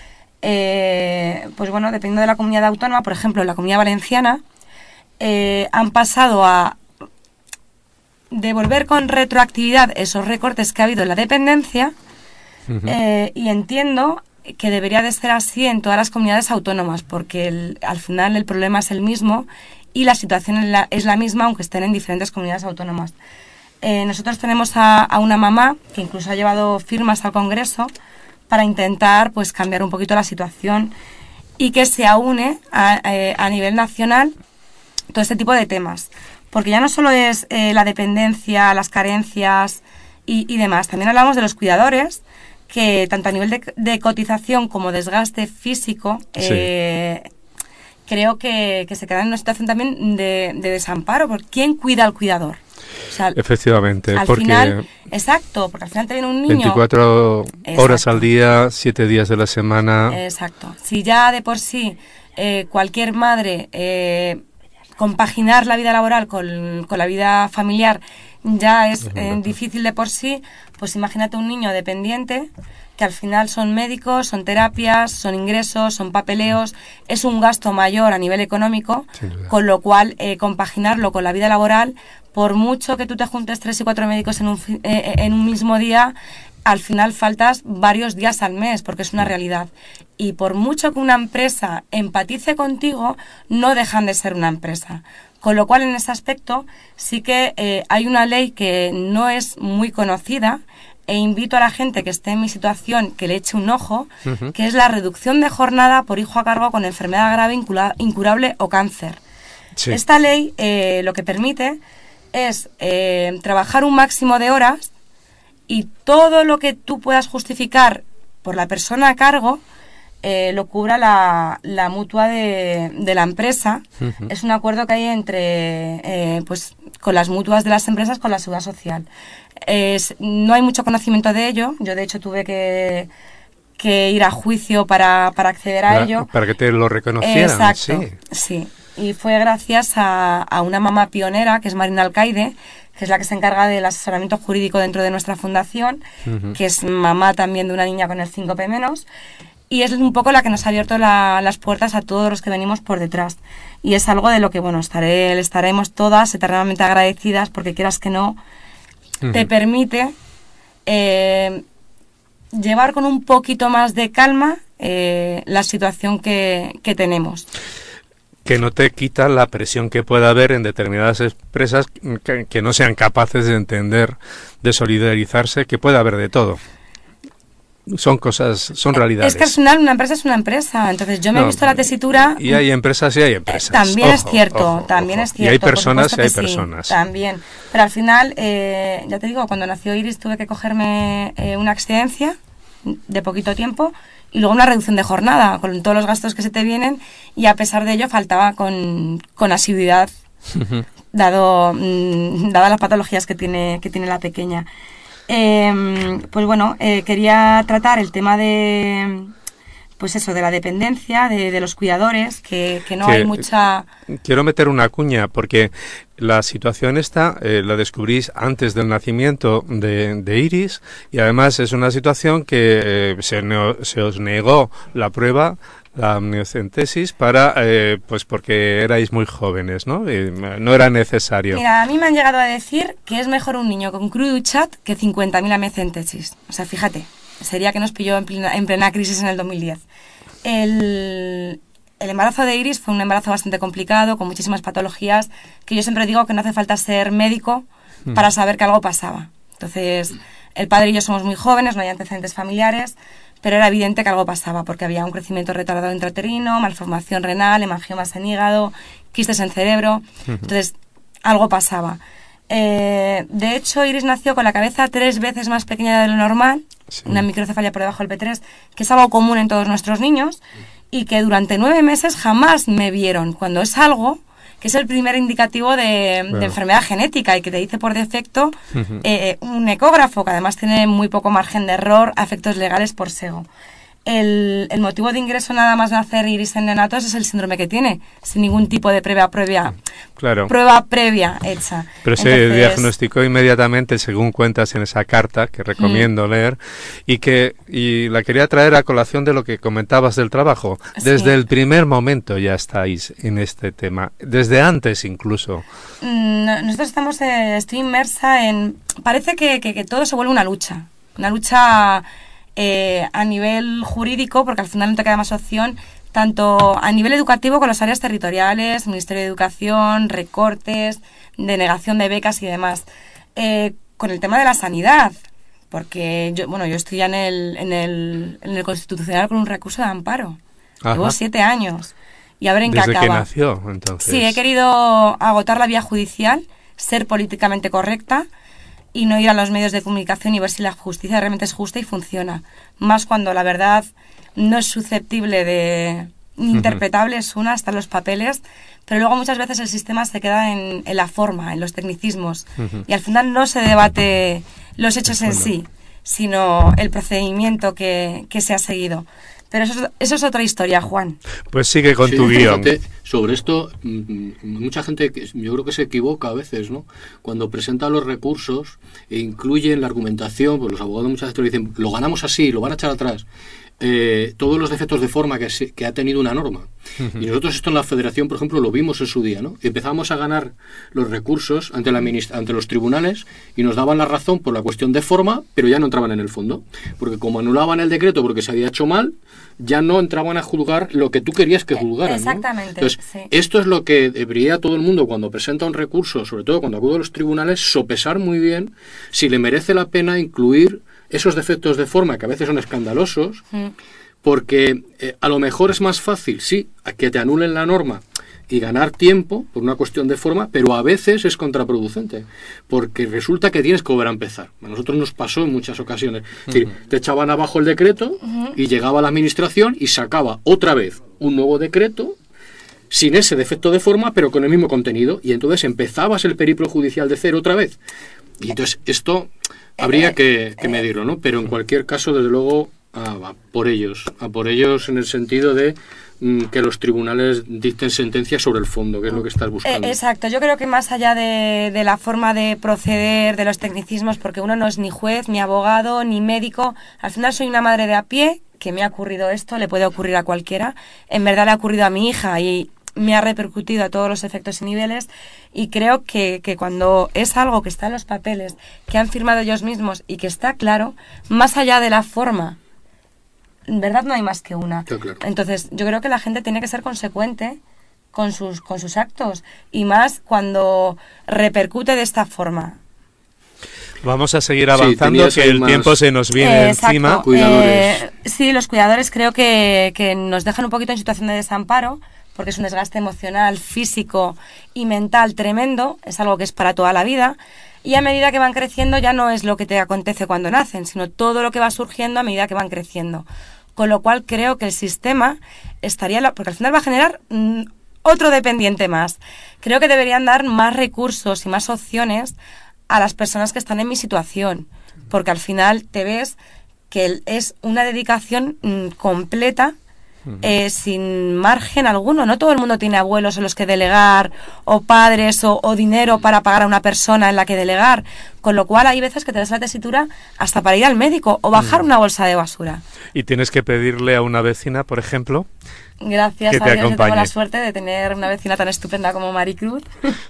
Eh, pues bueno, dependiendo de la comunidad autónoma, por ejemplo, en la Comunidad Valenciana, eh, han pasado a devolver con retroactividad esos recortes que ha habido en la dependencia uh-huh. eh, y entiendo que debería de ser así en todas las comunidades autónomas, porque el, al final el problema es el mismo y la situación es la, es la misma, aunque estén en diferentes comunidades autónomas. Eh, nosotros tenemos a, a una mamá que incluso ha llevado firmas al Congreso para intentar pues cambiar un poquito la situación y que se aúne a, a, a nivel nacional todo este tipo de temas. Porque ya no solo es eh, la dependencia, las carencias y, y demás, también hablamos de los cuidadores, que tanto a nivel de, de cotización como desgaste físico, eh, sí. creo que, que se quedan en una situación también de, de desamparo. Porque ¿quién cuida al cuidador? O sea, efectivamente, al porque final, exacto, porque al final te viene un niño veinticuatro exacto. horas al día, siete días de la semana. Exacto. Si ya de por sí eh, cualquier madre eh, compaginar la vida laboral con, con la vida familiar ya es eh, difícil de por sí, pues imagínate un niño dependiente que al final son médicos, son terapias, son ingresos, son papeleos, es un gasto mayor a nivel económico, con lo cual eh, compaginarlo con la vida laboral, por mucho que tú te juntes tres y cuatro médicos en un, eh, en un mismo día, al final faltas varios días al mes, porque es una realidad. Y por mucho que una empresa empatice contigo, no dejan de ser una empresa. Con lo cual, en ese aspecto, sí que eh, hay una ley que no es muy conocida, e invito a la gente que esté en mi situación que le eche un ojo, uh-huh. que es la reducción de jornada por hijo a cargo con enfermedad grave, incura- incurable o cáncer. Sí. Esta ley eh, lo que permite es eh, trabajar un máximo de horas y todo lo que tú puedas justificar por la persona a cargo eh, lo cubra la, la mutua de, de la empresa. Uh-huh. Es un acuerdo que hay entre eh, pues con las mutuas de las empresas con la seguridad social. Es, no hay mucho conocimiento de ello. Yo de hecho tuve que, que ir a juicio para, para acceder a para, ello. Para que te lo reconocieran. Exacto, sí. sí. Y fue gracias a, a una mamá pionera, que es Marina Alcaide, que es la que se encarga del asesoramiento jurídico dentro de nuestra fundación, uh-huh. que es mamá también de una niña con el síncope menos, y es un poco la que nos ha abierto la, las puertas a todos los que venimos por detrás. Y es algo de lo que, bueno, estaré, estaremos todas eternamente agradecidas, porque quieras que no, uh-huh. te permite eh, llevar con un poquito más de calma eh, la situación que, que tenemos. Que no te quita la presión que pueda haber en determinadas empresas que, que no sean capaces de entender, de solidarizarse, que puede haber de todo. Son cosas, son realidades. Es que al final una empresa es una empresa, entonces yo me no, he visto la tesitura... Y hay empresas y hay empresas. También ojo, es cierto, ojo, también ojo. es cierto. Y hay personas y hay sí, personas. También, pero al final, eh, ya te digo, cuando nació Iris tuve que cogerme eh, una excedencia de poquito tiempo y luego una reducción de jornada con todos los gastos que se te vienen, y a pesar de ello faltaba con, con asiduidad dado mmm, dadas las patologías que tiene que tiene la pequeña. Eh, pues bueno, eh, quería tratar el tema de pues eso, de la dependencia, de, de los cuidadores, que, que no que, hay mucha... Quiero meter una cuña, porque la situación esta eh, la descubrís antes del nacimiento de, de Iris, y además es una situación que eh, se, ne- se os negó la prueba, la amniocentesis, para eh, pues porque erais muy jóvenes, ¿no? Y no era necesario. Mira, a mí me han llegado a decir que es mejor un niño con cruduchat que cincuenta mil amniocentesis. O sea, fíjate, sería que nos pilló en plena, en plena crisis en el dos mil diez. El, el embarazo de Iris fue un embarazo bastante complicado, con muchísimas patologías, que yo siempre digo que no hace falta ser médico mm. para saber que algo pasaba. Entonces, el padre y yo somos muy jóvenes, no hay antecedentes familiares, pero era evidente que algo pasaba, porque había un crecimiento retardado intrauterino, malformación renal, hemangiomas en hígado, quistes en cerebro. Uh-huh. Entonces, algo pasaba. Eh, de hecho, Iris nació con la cabeza tres veces más pequeña de lo normal, sí. una microcefalia por debajo del P tres, que es algo común en todos nuestros niños, y que durante nueve meses jamás me vieron, cuando es algo que es el primer indicativo de, claro. de enfermedad genética y que te dice por defecto uh-huh. eh, un ecógrafo, que además tiene muy poco margen de error a efectos legales por SEGO. El, el motivo de ingreso nada más nacer Iris en neonatos es el síndrome que tiene, sin ningún tipo de prueba previa, claro. prueba previa hecha. Pero se Entonces, diagnosticó inmediatamente, según cuentas en esa carta, que recomiendo mm. leer, y que y la quería traer a colación de lo que comentabas del trabajo. Desde sí. el primer momento ya estáis en este tema, desde antes incluso. Mm, nosotros estamos, eh, estoy inmersa en... Parece que, que, que todo se vuelve una lucha, una lucha... Eh, a nivel jurídico, porque al final no te queda más opción, tanto a nivel educativo con las áreas territoriales, Ministerio de Educación, recortes, denegación de becas y demás. Eh, con el tema de la sanidad, porque yo, bueno, yo estoy ya en el, en el, en el Constitucional con un recurso de amparo. Ajá. Llevo siete años y a ver en qué acaba. Desde que nació, entonces. Sí, he querido agotar la vía judicial, ser políticamente correcta y no ir a los medios de comunicación y ver si la justicia realmente es justa y funciona. Más cuando la verdad no es susceptible de... interpretable, uh-huh. es una, hasta los papeles, pero luego muchas veces el sistema se queda en, en la forma, en los tecnicismos, uh-huh. y al final no se debate los hechos en sí, sino el procedimiento que, que se ha seguido. Pero eso es, eso es otra historia, Juan. Pues sigue con sí, tu guión. Fíjate, sobre esto, mucha gente, yo creo que se equivoca a veces, ¿no? Cuando presenta los recursos e incluye en la argumentación, pues los abogados muchas veces te dicen, lo ganamos así, lo van a echar atrás. eh, todos los defectos de forma que, se, que ha tenido una norma. Uh-huh. Y nosotros esto en la Federación, por ejemplo, lo vimos en su día, ¿no? Empezamos a ganar los recursos ante, la ante los tribunales y nos daban la razón por la cuestión de forma, pero ya no entraban en el fondo. Porque como anulaban el decreto porque se había hecho mal, ya no entraban a juzgar lo que tú querías que juzgaran. Exactamente. ¿no? Entonces, sí. Esto es lo que debería todo el mundo, cuando presenta un recurso, sobre todo cuando acude a los tribunales, sopesar muy bien si le merece la pena incluir esos defectos de forma que a veces son escandalosos, mm. porque eh, a lo mejor es más fácil, sí, a que te anulen la norma y ganar tiempo por una cuestión de forma, pero a veces es contraproducente, porque resulta que tienes que volver a empezar. A nosotros nos pasó en muchas ocasiones. Es decir, uh-huh. te echaban abajo el decreto uh-huh. y llegaba la administración y sacaba otra vez un nuevo decreto sin ese defecto de forma, pero con el mismo contenido, y entonces empezabas el periplo judicial de cero otra vez. Y entonces esto habría que, que medirlo, ¿no? Pero en cualquier caso, desde luego, a, a por ellos, a por ellos en el sentido de mm, que los tribunales dicten sentencias sobre el fondo, que es lo que estás buscando. Eh, exacto, yo creo que más allá de, de la forma de proceder, de los tecnicismos, porque uno no es ni juez, ni abogado, ni médico, al final soy una madre de a pie, que me ha ocurrido esto, le puede ocurrir a cualquiera, en verdad le ha ocurrido a mi hija y me ha repercutido a todos los efectos y niveles, y creo que, que cuando es algo que está en los papeles, que han firmado ellos mismos y que está claro, más allá de la forma, en verdad no hay más que una. Sí, claro. Entonces yo creo que la gente tiene que ser consecuente con sus, con sus actos, y más cuando repercute de esta forma. Vamos a seguir avanzando, sí, que el más... tiempo se nos viene eh, encima. Cuidadores. Eh, sí, los cuidadores creo que, que nos dejan un poquito en situación de desamparo, porque es un desgaste emocional, físico y mental tremendo, es algo que es para toda la vida, y a medida que van creciendo ya no es lo que te acontece cuando nacen, sino todo lo que va surgiendo a medida que van creciendo. Con lo cual creo que el sistema estaría, porque al final va a generar mmm, otro dependiente más. Creo que deberían dar más recursos y más opciones a las personas que están en mi situación, porque al final te ves que es una dedicación mmm, completa, Eh, sin margen alguno. No todo el mundo tiene abuelos en los que delegar, o padres, o, o dinero para pagar a una persona en la que delegar, con lo cual hay veces que te das la tesitura hasta para ir al médico o bajar una bolsa de basura. Y tienes que pedirle a una vecina, por ejemplo, gracias que a te Dios, yo acompañe. tengo la suerte de tener una vecina tan estupenda como Maricruz.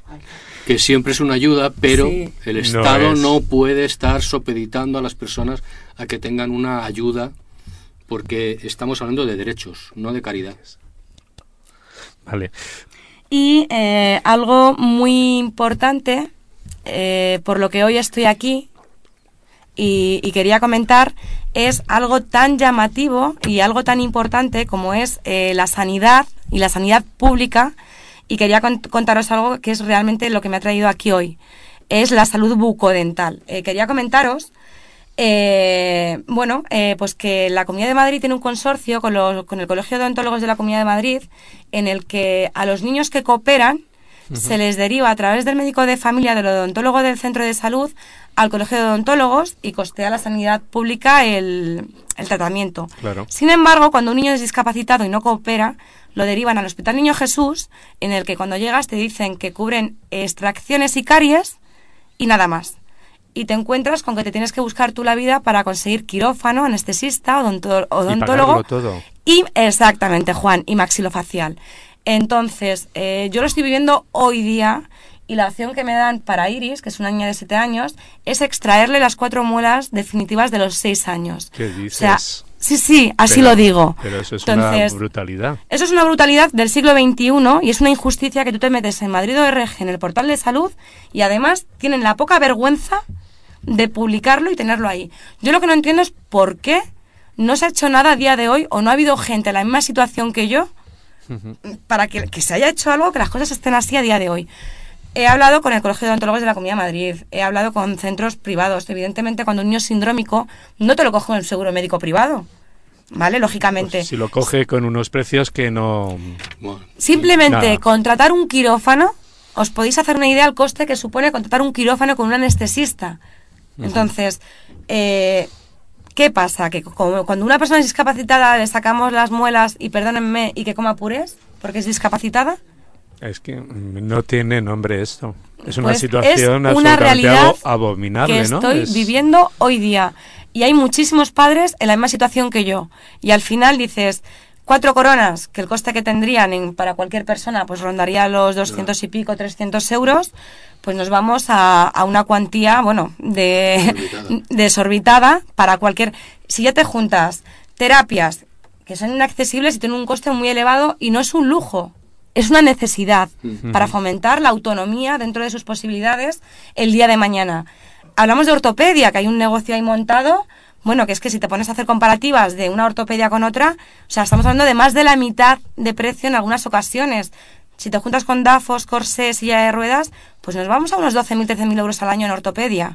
Que siempre es una ayuda, pero sí. el Estado no, no puede estar supeditando a las personas a que tengan una ayuda, porque estamos hablando de derechos, no de caridad. Vale. Y eh, algo muy importante, eh, por lo que hoy estoy aquí y, y quería comentar, es algo tan llamativo y algo tan importante como es eh, la sanidad y la sanidad pública, y quería cont- contaros algo que es realmente lo que me ha traído aquí hoy, es la salud bucodental. Eh, quería comentaros Eh, bueno, eh, pues que la Comunidad de Madrid tiene un consorcio con, los, con el Colegio de Odontólogos de la Comunidad de Madrid, en el que a los niños que cooperan uh-huh. se les deriva a través del médico de familia, del odontólogo del centro de salud, al Colegio de Odontólogos, y costea la sanidad pública el, el tratamiento. Claro. Sin embargo, cuando un niño es discapacitado y no coopera, lo derivan al Hospital Niño Jesús, en el que cuando llegas te dicen que cubren extracciones y caries y nada más. Y te encuentras con que te tienes que buscar tú la vida para conseguir quirófano, anestesista, odonto- odontólogo. Y pagarlo todo. Y, exactamente, Juan, y maxilofacial. Entonces, eh, yo lo estoy viviendo hoy día, y la opción que me dan para Iris, que es una niña de siete años, es extraerle las cuatro muelas definitivas de los seis años. ¿Qué dices? O sea, sí, sí, así pero, lo digo. Pero eso es Entonces, una brutalidad. Eso es una brutalidad del siglo veintiuno, y es una injusticia que tú te metes en Madrid O R G, en el portal de salud, y además tienen la poca vergüenza de publicarlo y tenerlo ahí. Yo lo que no entiendo es por qué no se ha hecho nada a día de hoy, o no ha habido gente en la misma situación que yo uh-huh. para que, que se haya hecho algo, que las cosas estén así a día de hoy. He hablado con el Colegio de Odontólogos de la Comunidad de Madrid, he hablado con centros privados. Evidentemente, cuando un niño es sindrómico, no te lo cojo en el seguro médico privado, ¿vale? Lógicamente. Pues si lo coge con unos precios que no... Simplemente nada. Contratar un quirófano, os podéis hacer una idea del coste que supone contratar un quirófano con un anestesista. Entonces, eh, ¿qué pasa? Que como cuando una persona es discapacitada le sacamos las muelas y, perdónenme, y que coma purés porque es discapacitada. Es que no tiene nombre esto. Es una Pues situación es una absolutamente realidad abo- abominable, que ¿no? estoy Es... viviendo hoy día. Y hay muchísimos padres en la misma situación que yo. Y al final dices, cuatro coronas, que el coste que tendrían en, para cualquier persona pues rondaría los doscientos y pico, trescientos euros, pues nos vamos a, a una cuantía, bueno, de desorbitada para cualquier... Si ya te juntas terapias que son inaccesibles y tienen un coste muy elevado y no es un lujo, es una necesidad uh-huh. para fomentar la autonomía dentro de sus posibilidades el día de mañana. Hablamos de ortopedia, que hay un negocio ahí montado, bueno, que es que si te pones a hacer comparativas de una ortopedia con otra, o sea, estamos hablando de más de la mitad de precio en algunas ocasiones. Si te juntas con dafos, corsés, silla de ruedas, pues nos vamos a unos doce mil, trece mil euros al año en ortopedia.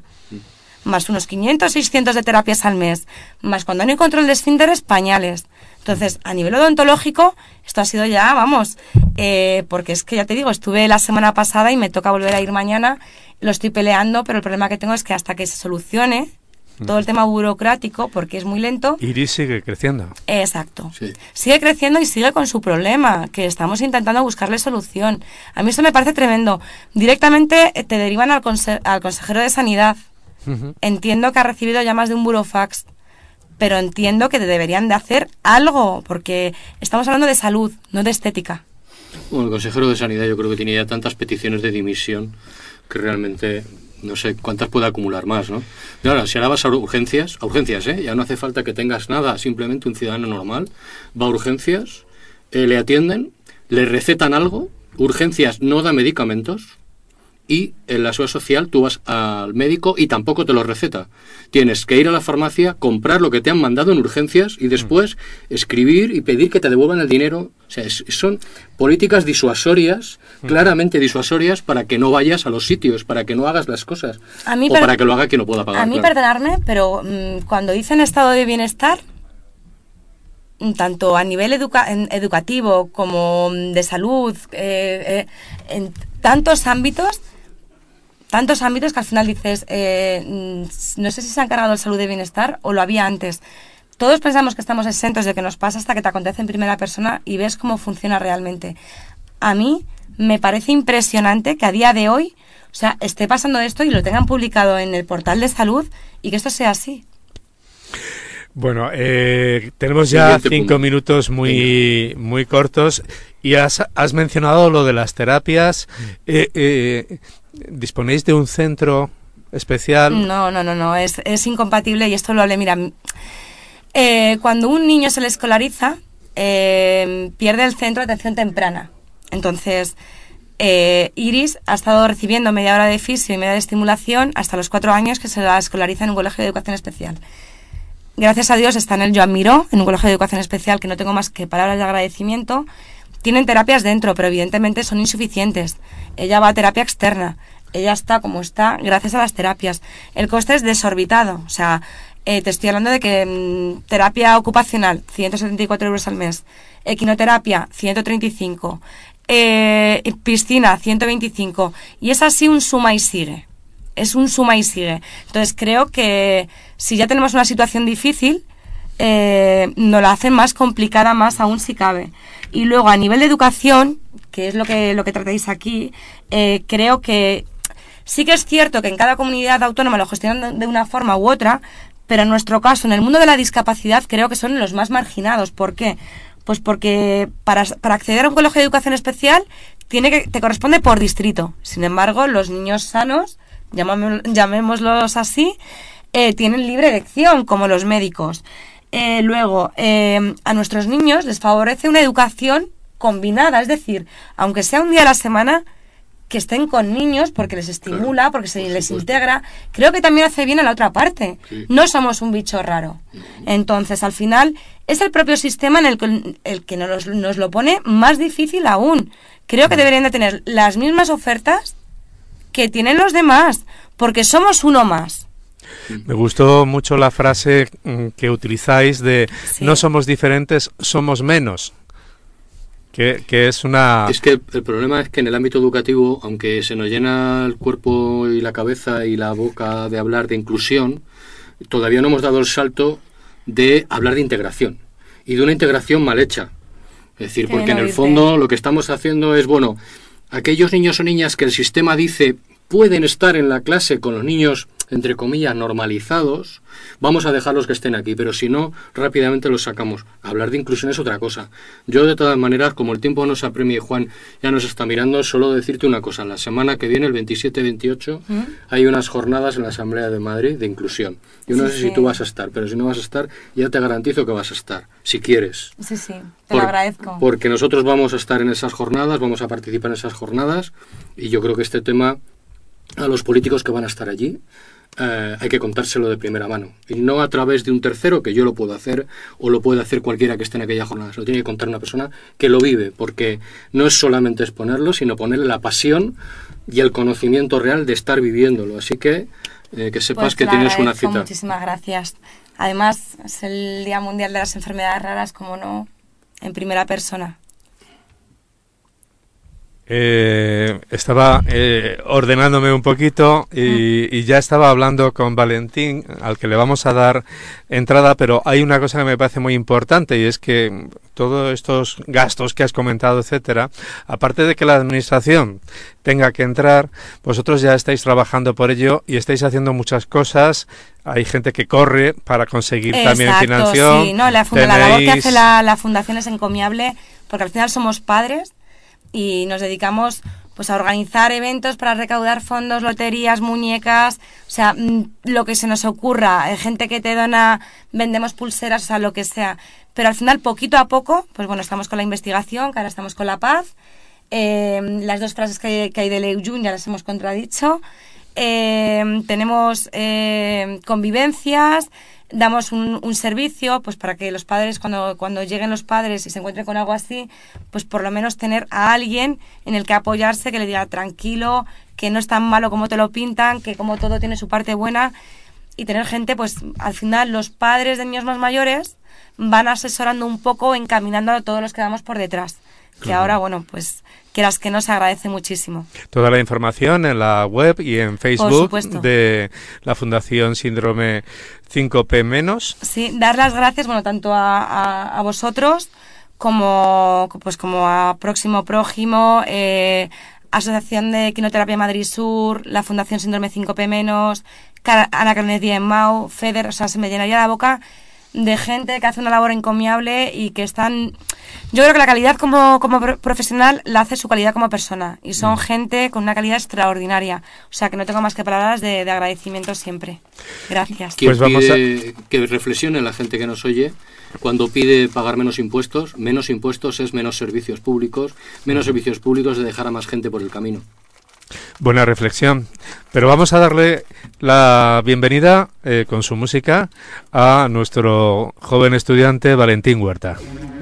Más unos quinientos, seiscientos de terapias al mes. Más cuando no hay control de esfínteres, pañales. Entonces, a nivel odontológico, esto ha sido ya, vamos, eh, porque es que ya te digo, estuve la semana pasada y me toca volver a ir mañana. Lo estoy peleando, pero el problema que tengo es que hasta que se solucione todo el tema burocrático, porque es muy lento. Iris sigue creciendo. Exacto. Sí. Sigue creciendo y sigue con su problema, que estamos intentando buscarle solución. A mí esto me parece tremendo. Directamente te derivan al, conse- al consejero de Sanidad. Uh-huh. Entiendo que ha recibido ya más de un burofax, pero entiendo que deberían de hacer algo, porque estamos hablando de salud, no de estética. Bueno, el consejero de Sanidad yo creo que tiene ya tantas peticiones de dimisión que realmente... no sé cuántas puede acumular más, ¿no? Y ahora, si ahora vas a urgencias, a urgencias, ¿eh? Ya no hace falta que tengas nada, simplemente un ciudadano normal, va a urgencias, eh, le atienden, le recetan algo, urgencias no da medicamentos, y en la seguridad social tú vas al médico y tampoco te lo receta. Tienes que ir a la farmacia, comprar lo que te han mandado en urgencias y después escribir y pedir que te devuelvan el dinero. O sea, es, son políticas disuasorias, claramente disuasorias, para que no vayas a los sitios, para que no hagas las cosas, a mí o para que lo haga quien no pueda pagar. A mí, claro. Perdonadme, pero mmm, cuando dicen estado de bienestar, tanto a nivel educa- educativo como de salud, eh, eh, en tantos ámbitos, tantos ámbitos que al final dices, eh, no sé si se ha encargado el salud de bienestar o lo había antes. Todos pensamos que estamos exentos de que nos pasa hasta que te acontece en primera persona y ves cómo funciona realmente. A mí me parece impresionante que a día de hoy, o sea, esté pasando esto y lo tengan publicado en el portal de salud y que esto sea así. Bueno, eh, tenemos ya cinco minutos muy, muy cortos y has, has mencionado lo de las terapias. Eh, eh, ¿Disponéis de un centro especial? No, no, no, no, es, es incompatible y esto lo hablé, mira, eh, cuando un niño se le escolariza, eh, pierde el centro de atención temprana. Entonces, eh, Iris ha estado recibiendo media hora de fisio y media de estimulación hasta los cuatro años que se la escolariza en un colegio de educación especial. Gracias a Dios está en el Joan Miró, en un colegio de educación especial que no tengo más que palabras de agradecimiento. Tienen terapias dentro, pero evidentemente son insuficientes. Ella va a terapia externa. Ella está como está gracias a las terapias. El coste es desorbitado. O sea, eh, te estoy hablando de que mmm, terapia ocupacional, ciento setenta y cuatro euros al mes. Equinoterapia, ciento treinta y cinco. Eh, piscina, ciento veinticinco. Y es así un suma y sigue. Es un suma y sigue. Entonces creo que si ya tenemos una situación difícil, eh, nos la hacen más complicada, más aún si cabe. Y luego a nivel de educación, que es lo que lo que tratáis aquí, eh, creo que sí que es cierto que en cada comunidad autónoma lo gestionan de una forma u otra, pero en nuestro caso, en el mundo de la discapacidad, creo que son los más marginados. ¿Por qué? Pues porque para, para acceder a un colegio de educación especial tiene que te corresponde por distrito. Sin embargo, los niños sanos, llamame, llamémoslos así, eh, tienen libre elección, como los médicos. Eh, luego, eh, a nuestros niños les favorece una educación combinada, es decir, aunque sea un día a la semana, que estén con niños porque les estimula, porque se les integra. Creo que también hace bien a la otra parte. Sí. No somos un bicho raro. Entonces, al final, es el propio sistema en el que, el que nos, nos lo pone más difícil aún. Creo que deberían de tener las mismas ofertas que tienen los demás, porque somos uno más. Me gustó mucho la frase que utilizáis de sí. No somos diferentes, somos menos. Que, que es una... Es que el problema es que en el ámbito educativo, aunque se nos llena el cuerpo y la cabeza y la boca de hablar de inclusión, todavía no hemos dado el salto de hablar de integración. Y de una integración mal hecha. Es decir, porque en el fondo lo que estamos haciendo es, bueno, aquellos niños o niñas que el sistema dice pueden estar en la clase con los niños, es entre comillas, normalizados, vamos a dejarlos que estén aquí, pero si no, rápidamente los sacamos. Hablar de inclusión es otra cosa. Yo, de todas maneras, como el tiempo nos apremia y Juan ya nos está mirando, solo decirte una cosa. La semana que viene, el veintisiete veintiocho, ¿Mm? hay unas jornadas en la Asamblea de Madrid de inclusión. Yo no sí, sé sí. si tú vas a estar, pero si no vas a estar, ya te garantizo que vas a estar, si quieres. Sí, sí, te Por, lo agradezco. Porque nosotros vamos a estar en esas jornadas, vamos a participar en esas jornadas, y yo creo que este tema, a los políticos que van a estar allí, eh, hay que contárselo de primera mano. Y no a través de un tercero, que yo lo puedo hacer, o lo puede hacer cualquiera que esté en aquella jornada. Se lo tiene que contar una persona que lo vive, porque no es solamente exponerlo, sino ponerle la pasión y el conocimiento real de estar viviéndolo. Así que, eh, que sepas pues que tienes una cita. Muchísimas gracias. Además, es el Día Mundial de las Enfermedades Raras, como no, en primera persona. Eh, estaba eh, ordenándome un poquito y, y ya estaba hablando con Valentín, al que le vamos a dar entrada, pero hay una cosa que me parece muy importante, y es que todos estos gastos que has comentado, etcétera, aparte de que la administración tenga que entrar, vosotros ya estáis trabajando por ello y estáis haciendo muchas cosas. Hay gente que corre para conseguir Exacto, también financiación. Sí, no, la, funda, Tenéis... la labor que hace la, la fundación es encomiable, porque al final somos padres y nos dedicamos pues a organizar eventos para recaudar fondos, loterías, muñecas, o sea, lo que se nos ocurra, hay gente que te dona, vendemos pulseras, o sea, lo que sea. Pero al final, poquito a poco, pues bueno, estamos con la investigación, que ahora estamos con la paz, eh, las dos frases que, que hay de Leu Jun ya las hemos contradicho, eh, tenemos eh, convivencias, damos un, un servicio pues para que los padres, cuando, cuando lleguen los padres y se encuentren con algo así, pues por lo menos tener a alguien en el que apoyarse, que le diga tranquilo, que no es tan malo como te lo pintan, que como todo tiene su parte buena, y tener gente, pues al final los padres de niños más mayores van asesorando un poco, encaminando a todos los que damos por detrás, que claro. Ahora, bueno, pues quieras que no, se agradece muchísimo. Toda la información en la web y en Facebook de la Fundación Síndrome cinco P menos. Sí, dar las gracias, bueno, tanto a, a, a vosotros como, pues como a Próximo Prójimo, eh, Asociación de Quinoterapia Madrid Sur, la Fundación Síndrome cinco P menos, Ana Carmen Díaz en Mau, FEDER, o sea, se me llenaría la boca de gente que hace una labor encomiable y que están... Yo creo que la calidad como, como profesional la hace su calidad como persona, y son mm. gente con una calidad extraordinaria, o sea que no tengo más que palabras de, de agradecimiento siempre. Gracias. Pues vamos a... Que reflexione la gente que nos oye, cuando pide pagar menos impuestos, menos impuestos es menos servicios públicos, menos servicios públicos es dejar a más gente por el camino. Buena reflexión, pero vamos a darle la bienvenida eh, con su música a nuestro joven estudiante Valentín Huerta.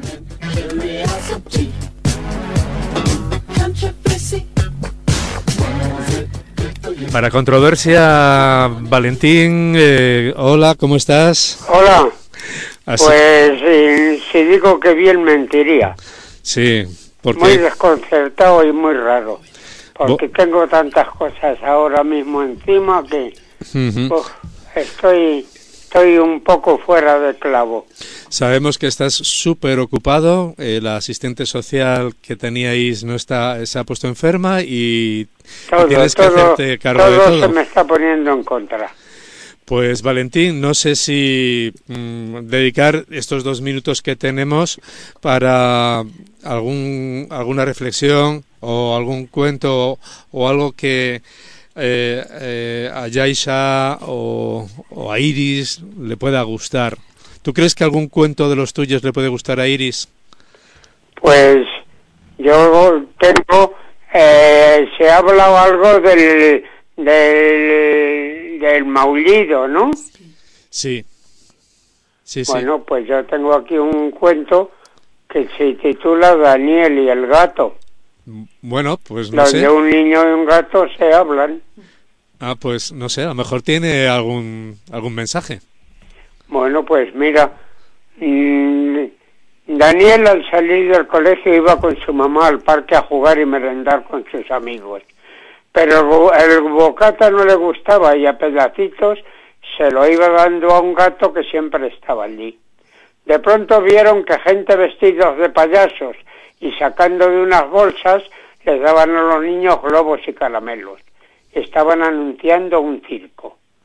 Para controversia, Valentín, eh, hola, ¿cómo estás? Hola, Así. pues eh, si digo que bien mentiría. Sí, porque... Muy desconcertado y muy raro. Porque Bo tengo tantas cosas ahora mismo encima que uh-huh. uf, estoy, estoy un poco fuera de clavo. Sabemos que estás súper ocupado, eh, la asistente social que teníais no está, se ha puesto enferma y, todo, y tienes todo, que hacerte cargo todo de todo. Todo se me está poniendo en contra. Pues Valentín, no sé si mmm, dedicar estos dos minutos que tenemos para algún alguna reflexión o algún cuento o algo que eh, eh, a Yaisha o, o a Iris le pueda gustar. ¿Tú crees que algún cuento de los tuyos le puede gustar a Iris? Pues yo tengo, eh, se ha hablado algo del, del, del maullido, ¿no? Sí. Sí, bueno, sí. Pues yo tengo aquí un cuento que se titula Daniel y el gato. Bueno, pues no Donde sé. un niño y un gato se hablan. Ah, pues no sé, a lo mejor tiene algún algún mensaje. Bueno, pues mira, mmm, Daniel al salir del colegio iba con su mamá al parque a jugar y merendar con sus amigos. Pero el, el bocata no le gustaba y a pedacitos se lo iba dando a un gato que siempre estaba allí. De pronto vieron que gente vestidos de payasos y sacando de unas bolsas les daban a los niños globos y caramelos. Estaban anunciando un circo.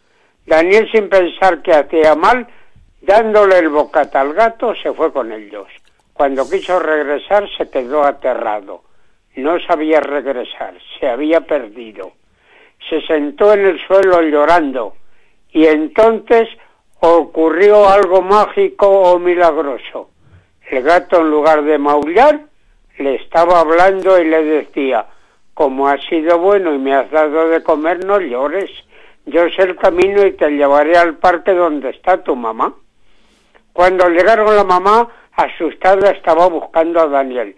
Daniel, sin pensar que hacía mal, dándole el bocata al gato, se fue con ellos. Cuando quiso regresar, se quedó aterrado. No sabía regresar, se había perdido. Se sentó en el suelo llorando, y entonces ocurrió algo mágico o milagroso. El gato, en lugar de maullar, le estaba hablando y le decía: como has sido bueno y me has dado de comer, no llores. Yo sé el camino y te llevaré al parque donde está tu mamá. Cuando llegaron, la mamá, asustada, estaba buscando a Daniel.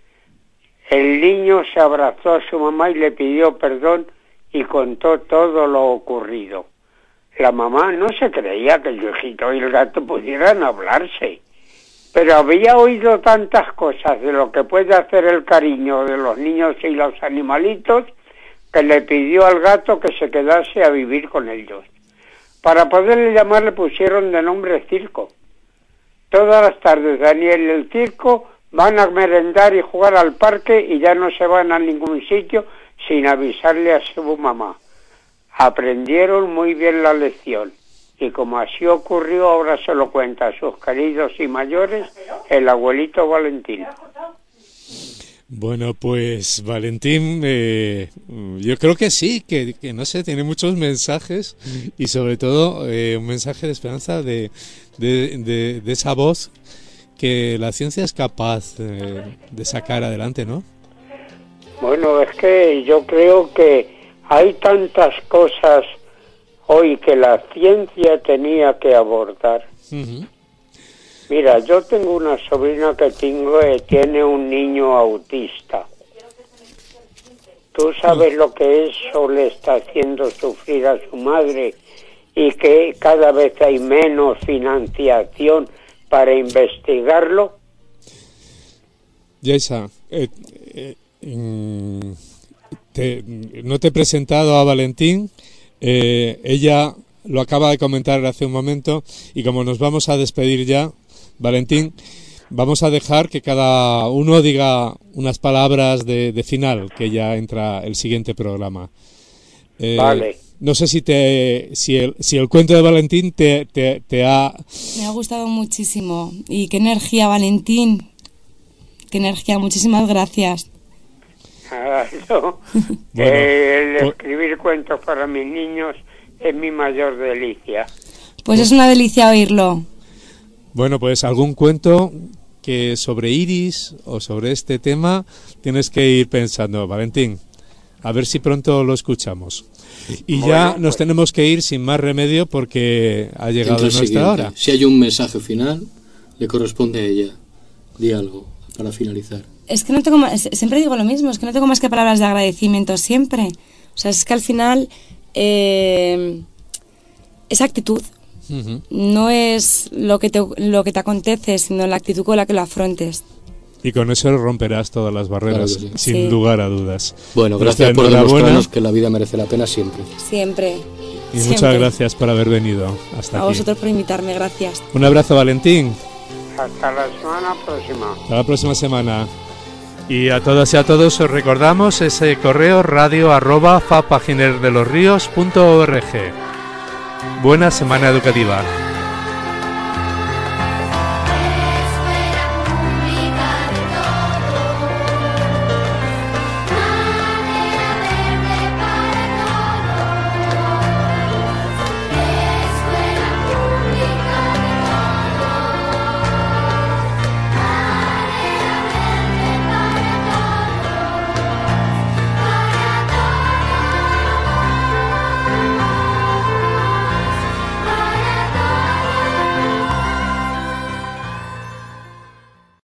El niño se abrazó a su mamá y le pidió perdón y contó todo lo ocurrido. La mamá no se creía que el viejito y el gato pudieran hablarse, pero había oído tantas cosas de lo que puede hacer el cariño de los niños y los animalitos, que le pidió al gato que se quedase a vivir con ellos. Para poderle llamar, le pusieron de nombre Circo. Todas las tardes Daniel y el Circo van a merendar y jugar al parque, y ya no se van a ningún sitio sin avisarle a su mamá. Aprendieron muy bien la lección, y como así ocurrió, ahora se lo cuenta a sus queridos y mayores el abuelito Valentín. Bueno, pues Valentín, eh, yo creo que sí, que, que no sé, tiene muchos mensajes, y sobre todo eh, un mensaje de esperanza de, de, de, de esa voz que la ciencia es capaz eh, de sacar adelante, ¿no? Bueno, es que yo creo que hay tantas cosas hoy que la ciencia tenía que abordar. Uh-huh. Mira, yo tengo una sobrina que tengo, eh, tiene un niño autista. ¿Tú sabes lo que eso le está haciendo sufrir a su madre? Y que cada vez hay menos financiación para investigarlo. Yaisa, eh, eh, te, no te he presentado a Valentín. Eh, ella lo acaba de comentar hace un momento, y como nos vamos a despedir ya, Valentín, vamos a dejar que cada uno diga unas palabras de, de final, que ya entra el siguiente programa. Eh, vale. No sé si te si el, si el cuento de Valentín te, te, te ha... Me ha gustado muchísimo. Y qué energía, Valentín. Qué energía. Muchísimas gracias. Ah, no. Bueno, eh, el pues... escribir cuentos para mis niños es mi mayor delicia. Pues es una delicia oírlo. Bueno, pues algún cuento que sobre Iris o sobre este tema tienes que ir pensando, Valentín. A ver si pronto lo escuchamos. Y bueno, ya nos pues... tenemos que ir sin más remedio porque ha llegado nuestra siguiente. hora. Si hay un mensaje final, le corresponde a ella. Di algo para finalizar. Es que no tengo más, siempre digo lo mismo, es que no tengo más que palabras de agradecimiento siempre. O sea, es que al final eh, es actitud. Uh-huh. No es lo que te lo que te acontece, sino la actitud con la que lo afrontes. Y con eso romperás todas las barreras, claro, sí. sin sí. lugar a dudas. Bueno, gracias por demostrarnos que la vida merece la pena siempre. Siempre. Y siempre. Muchas gracias por haber venido hasta a aquí. A vosotros por invitarme, gracias. Un abrazo, Valentín. Hasta la semana próxima. Hasta la próxima semana. Y a todas y a todos os recordamos ese correo radio arroba fapaginerdelosrios punto org. Buena semana educativa.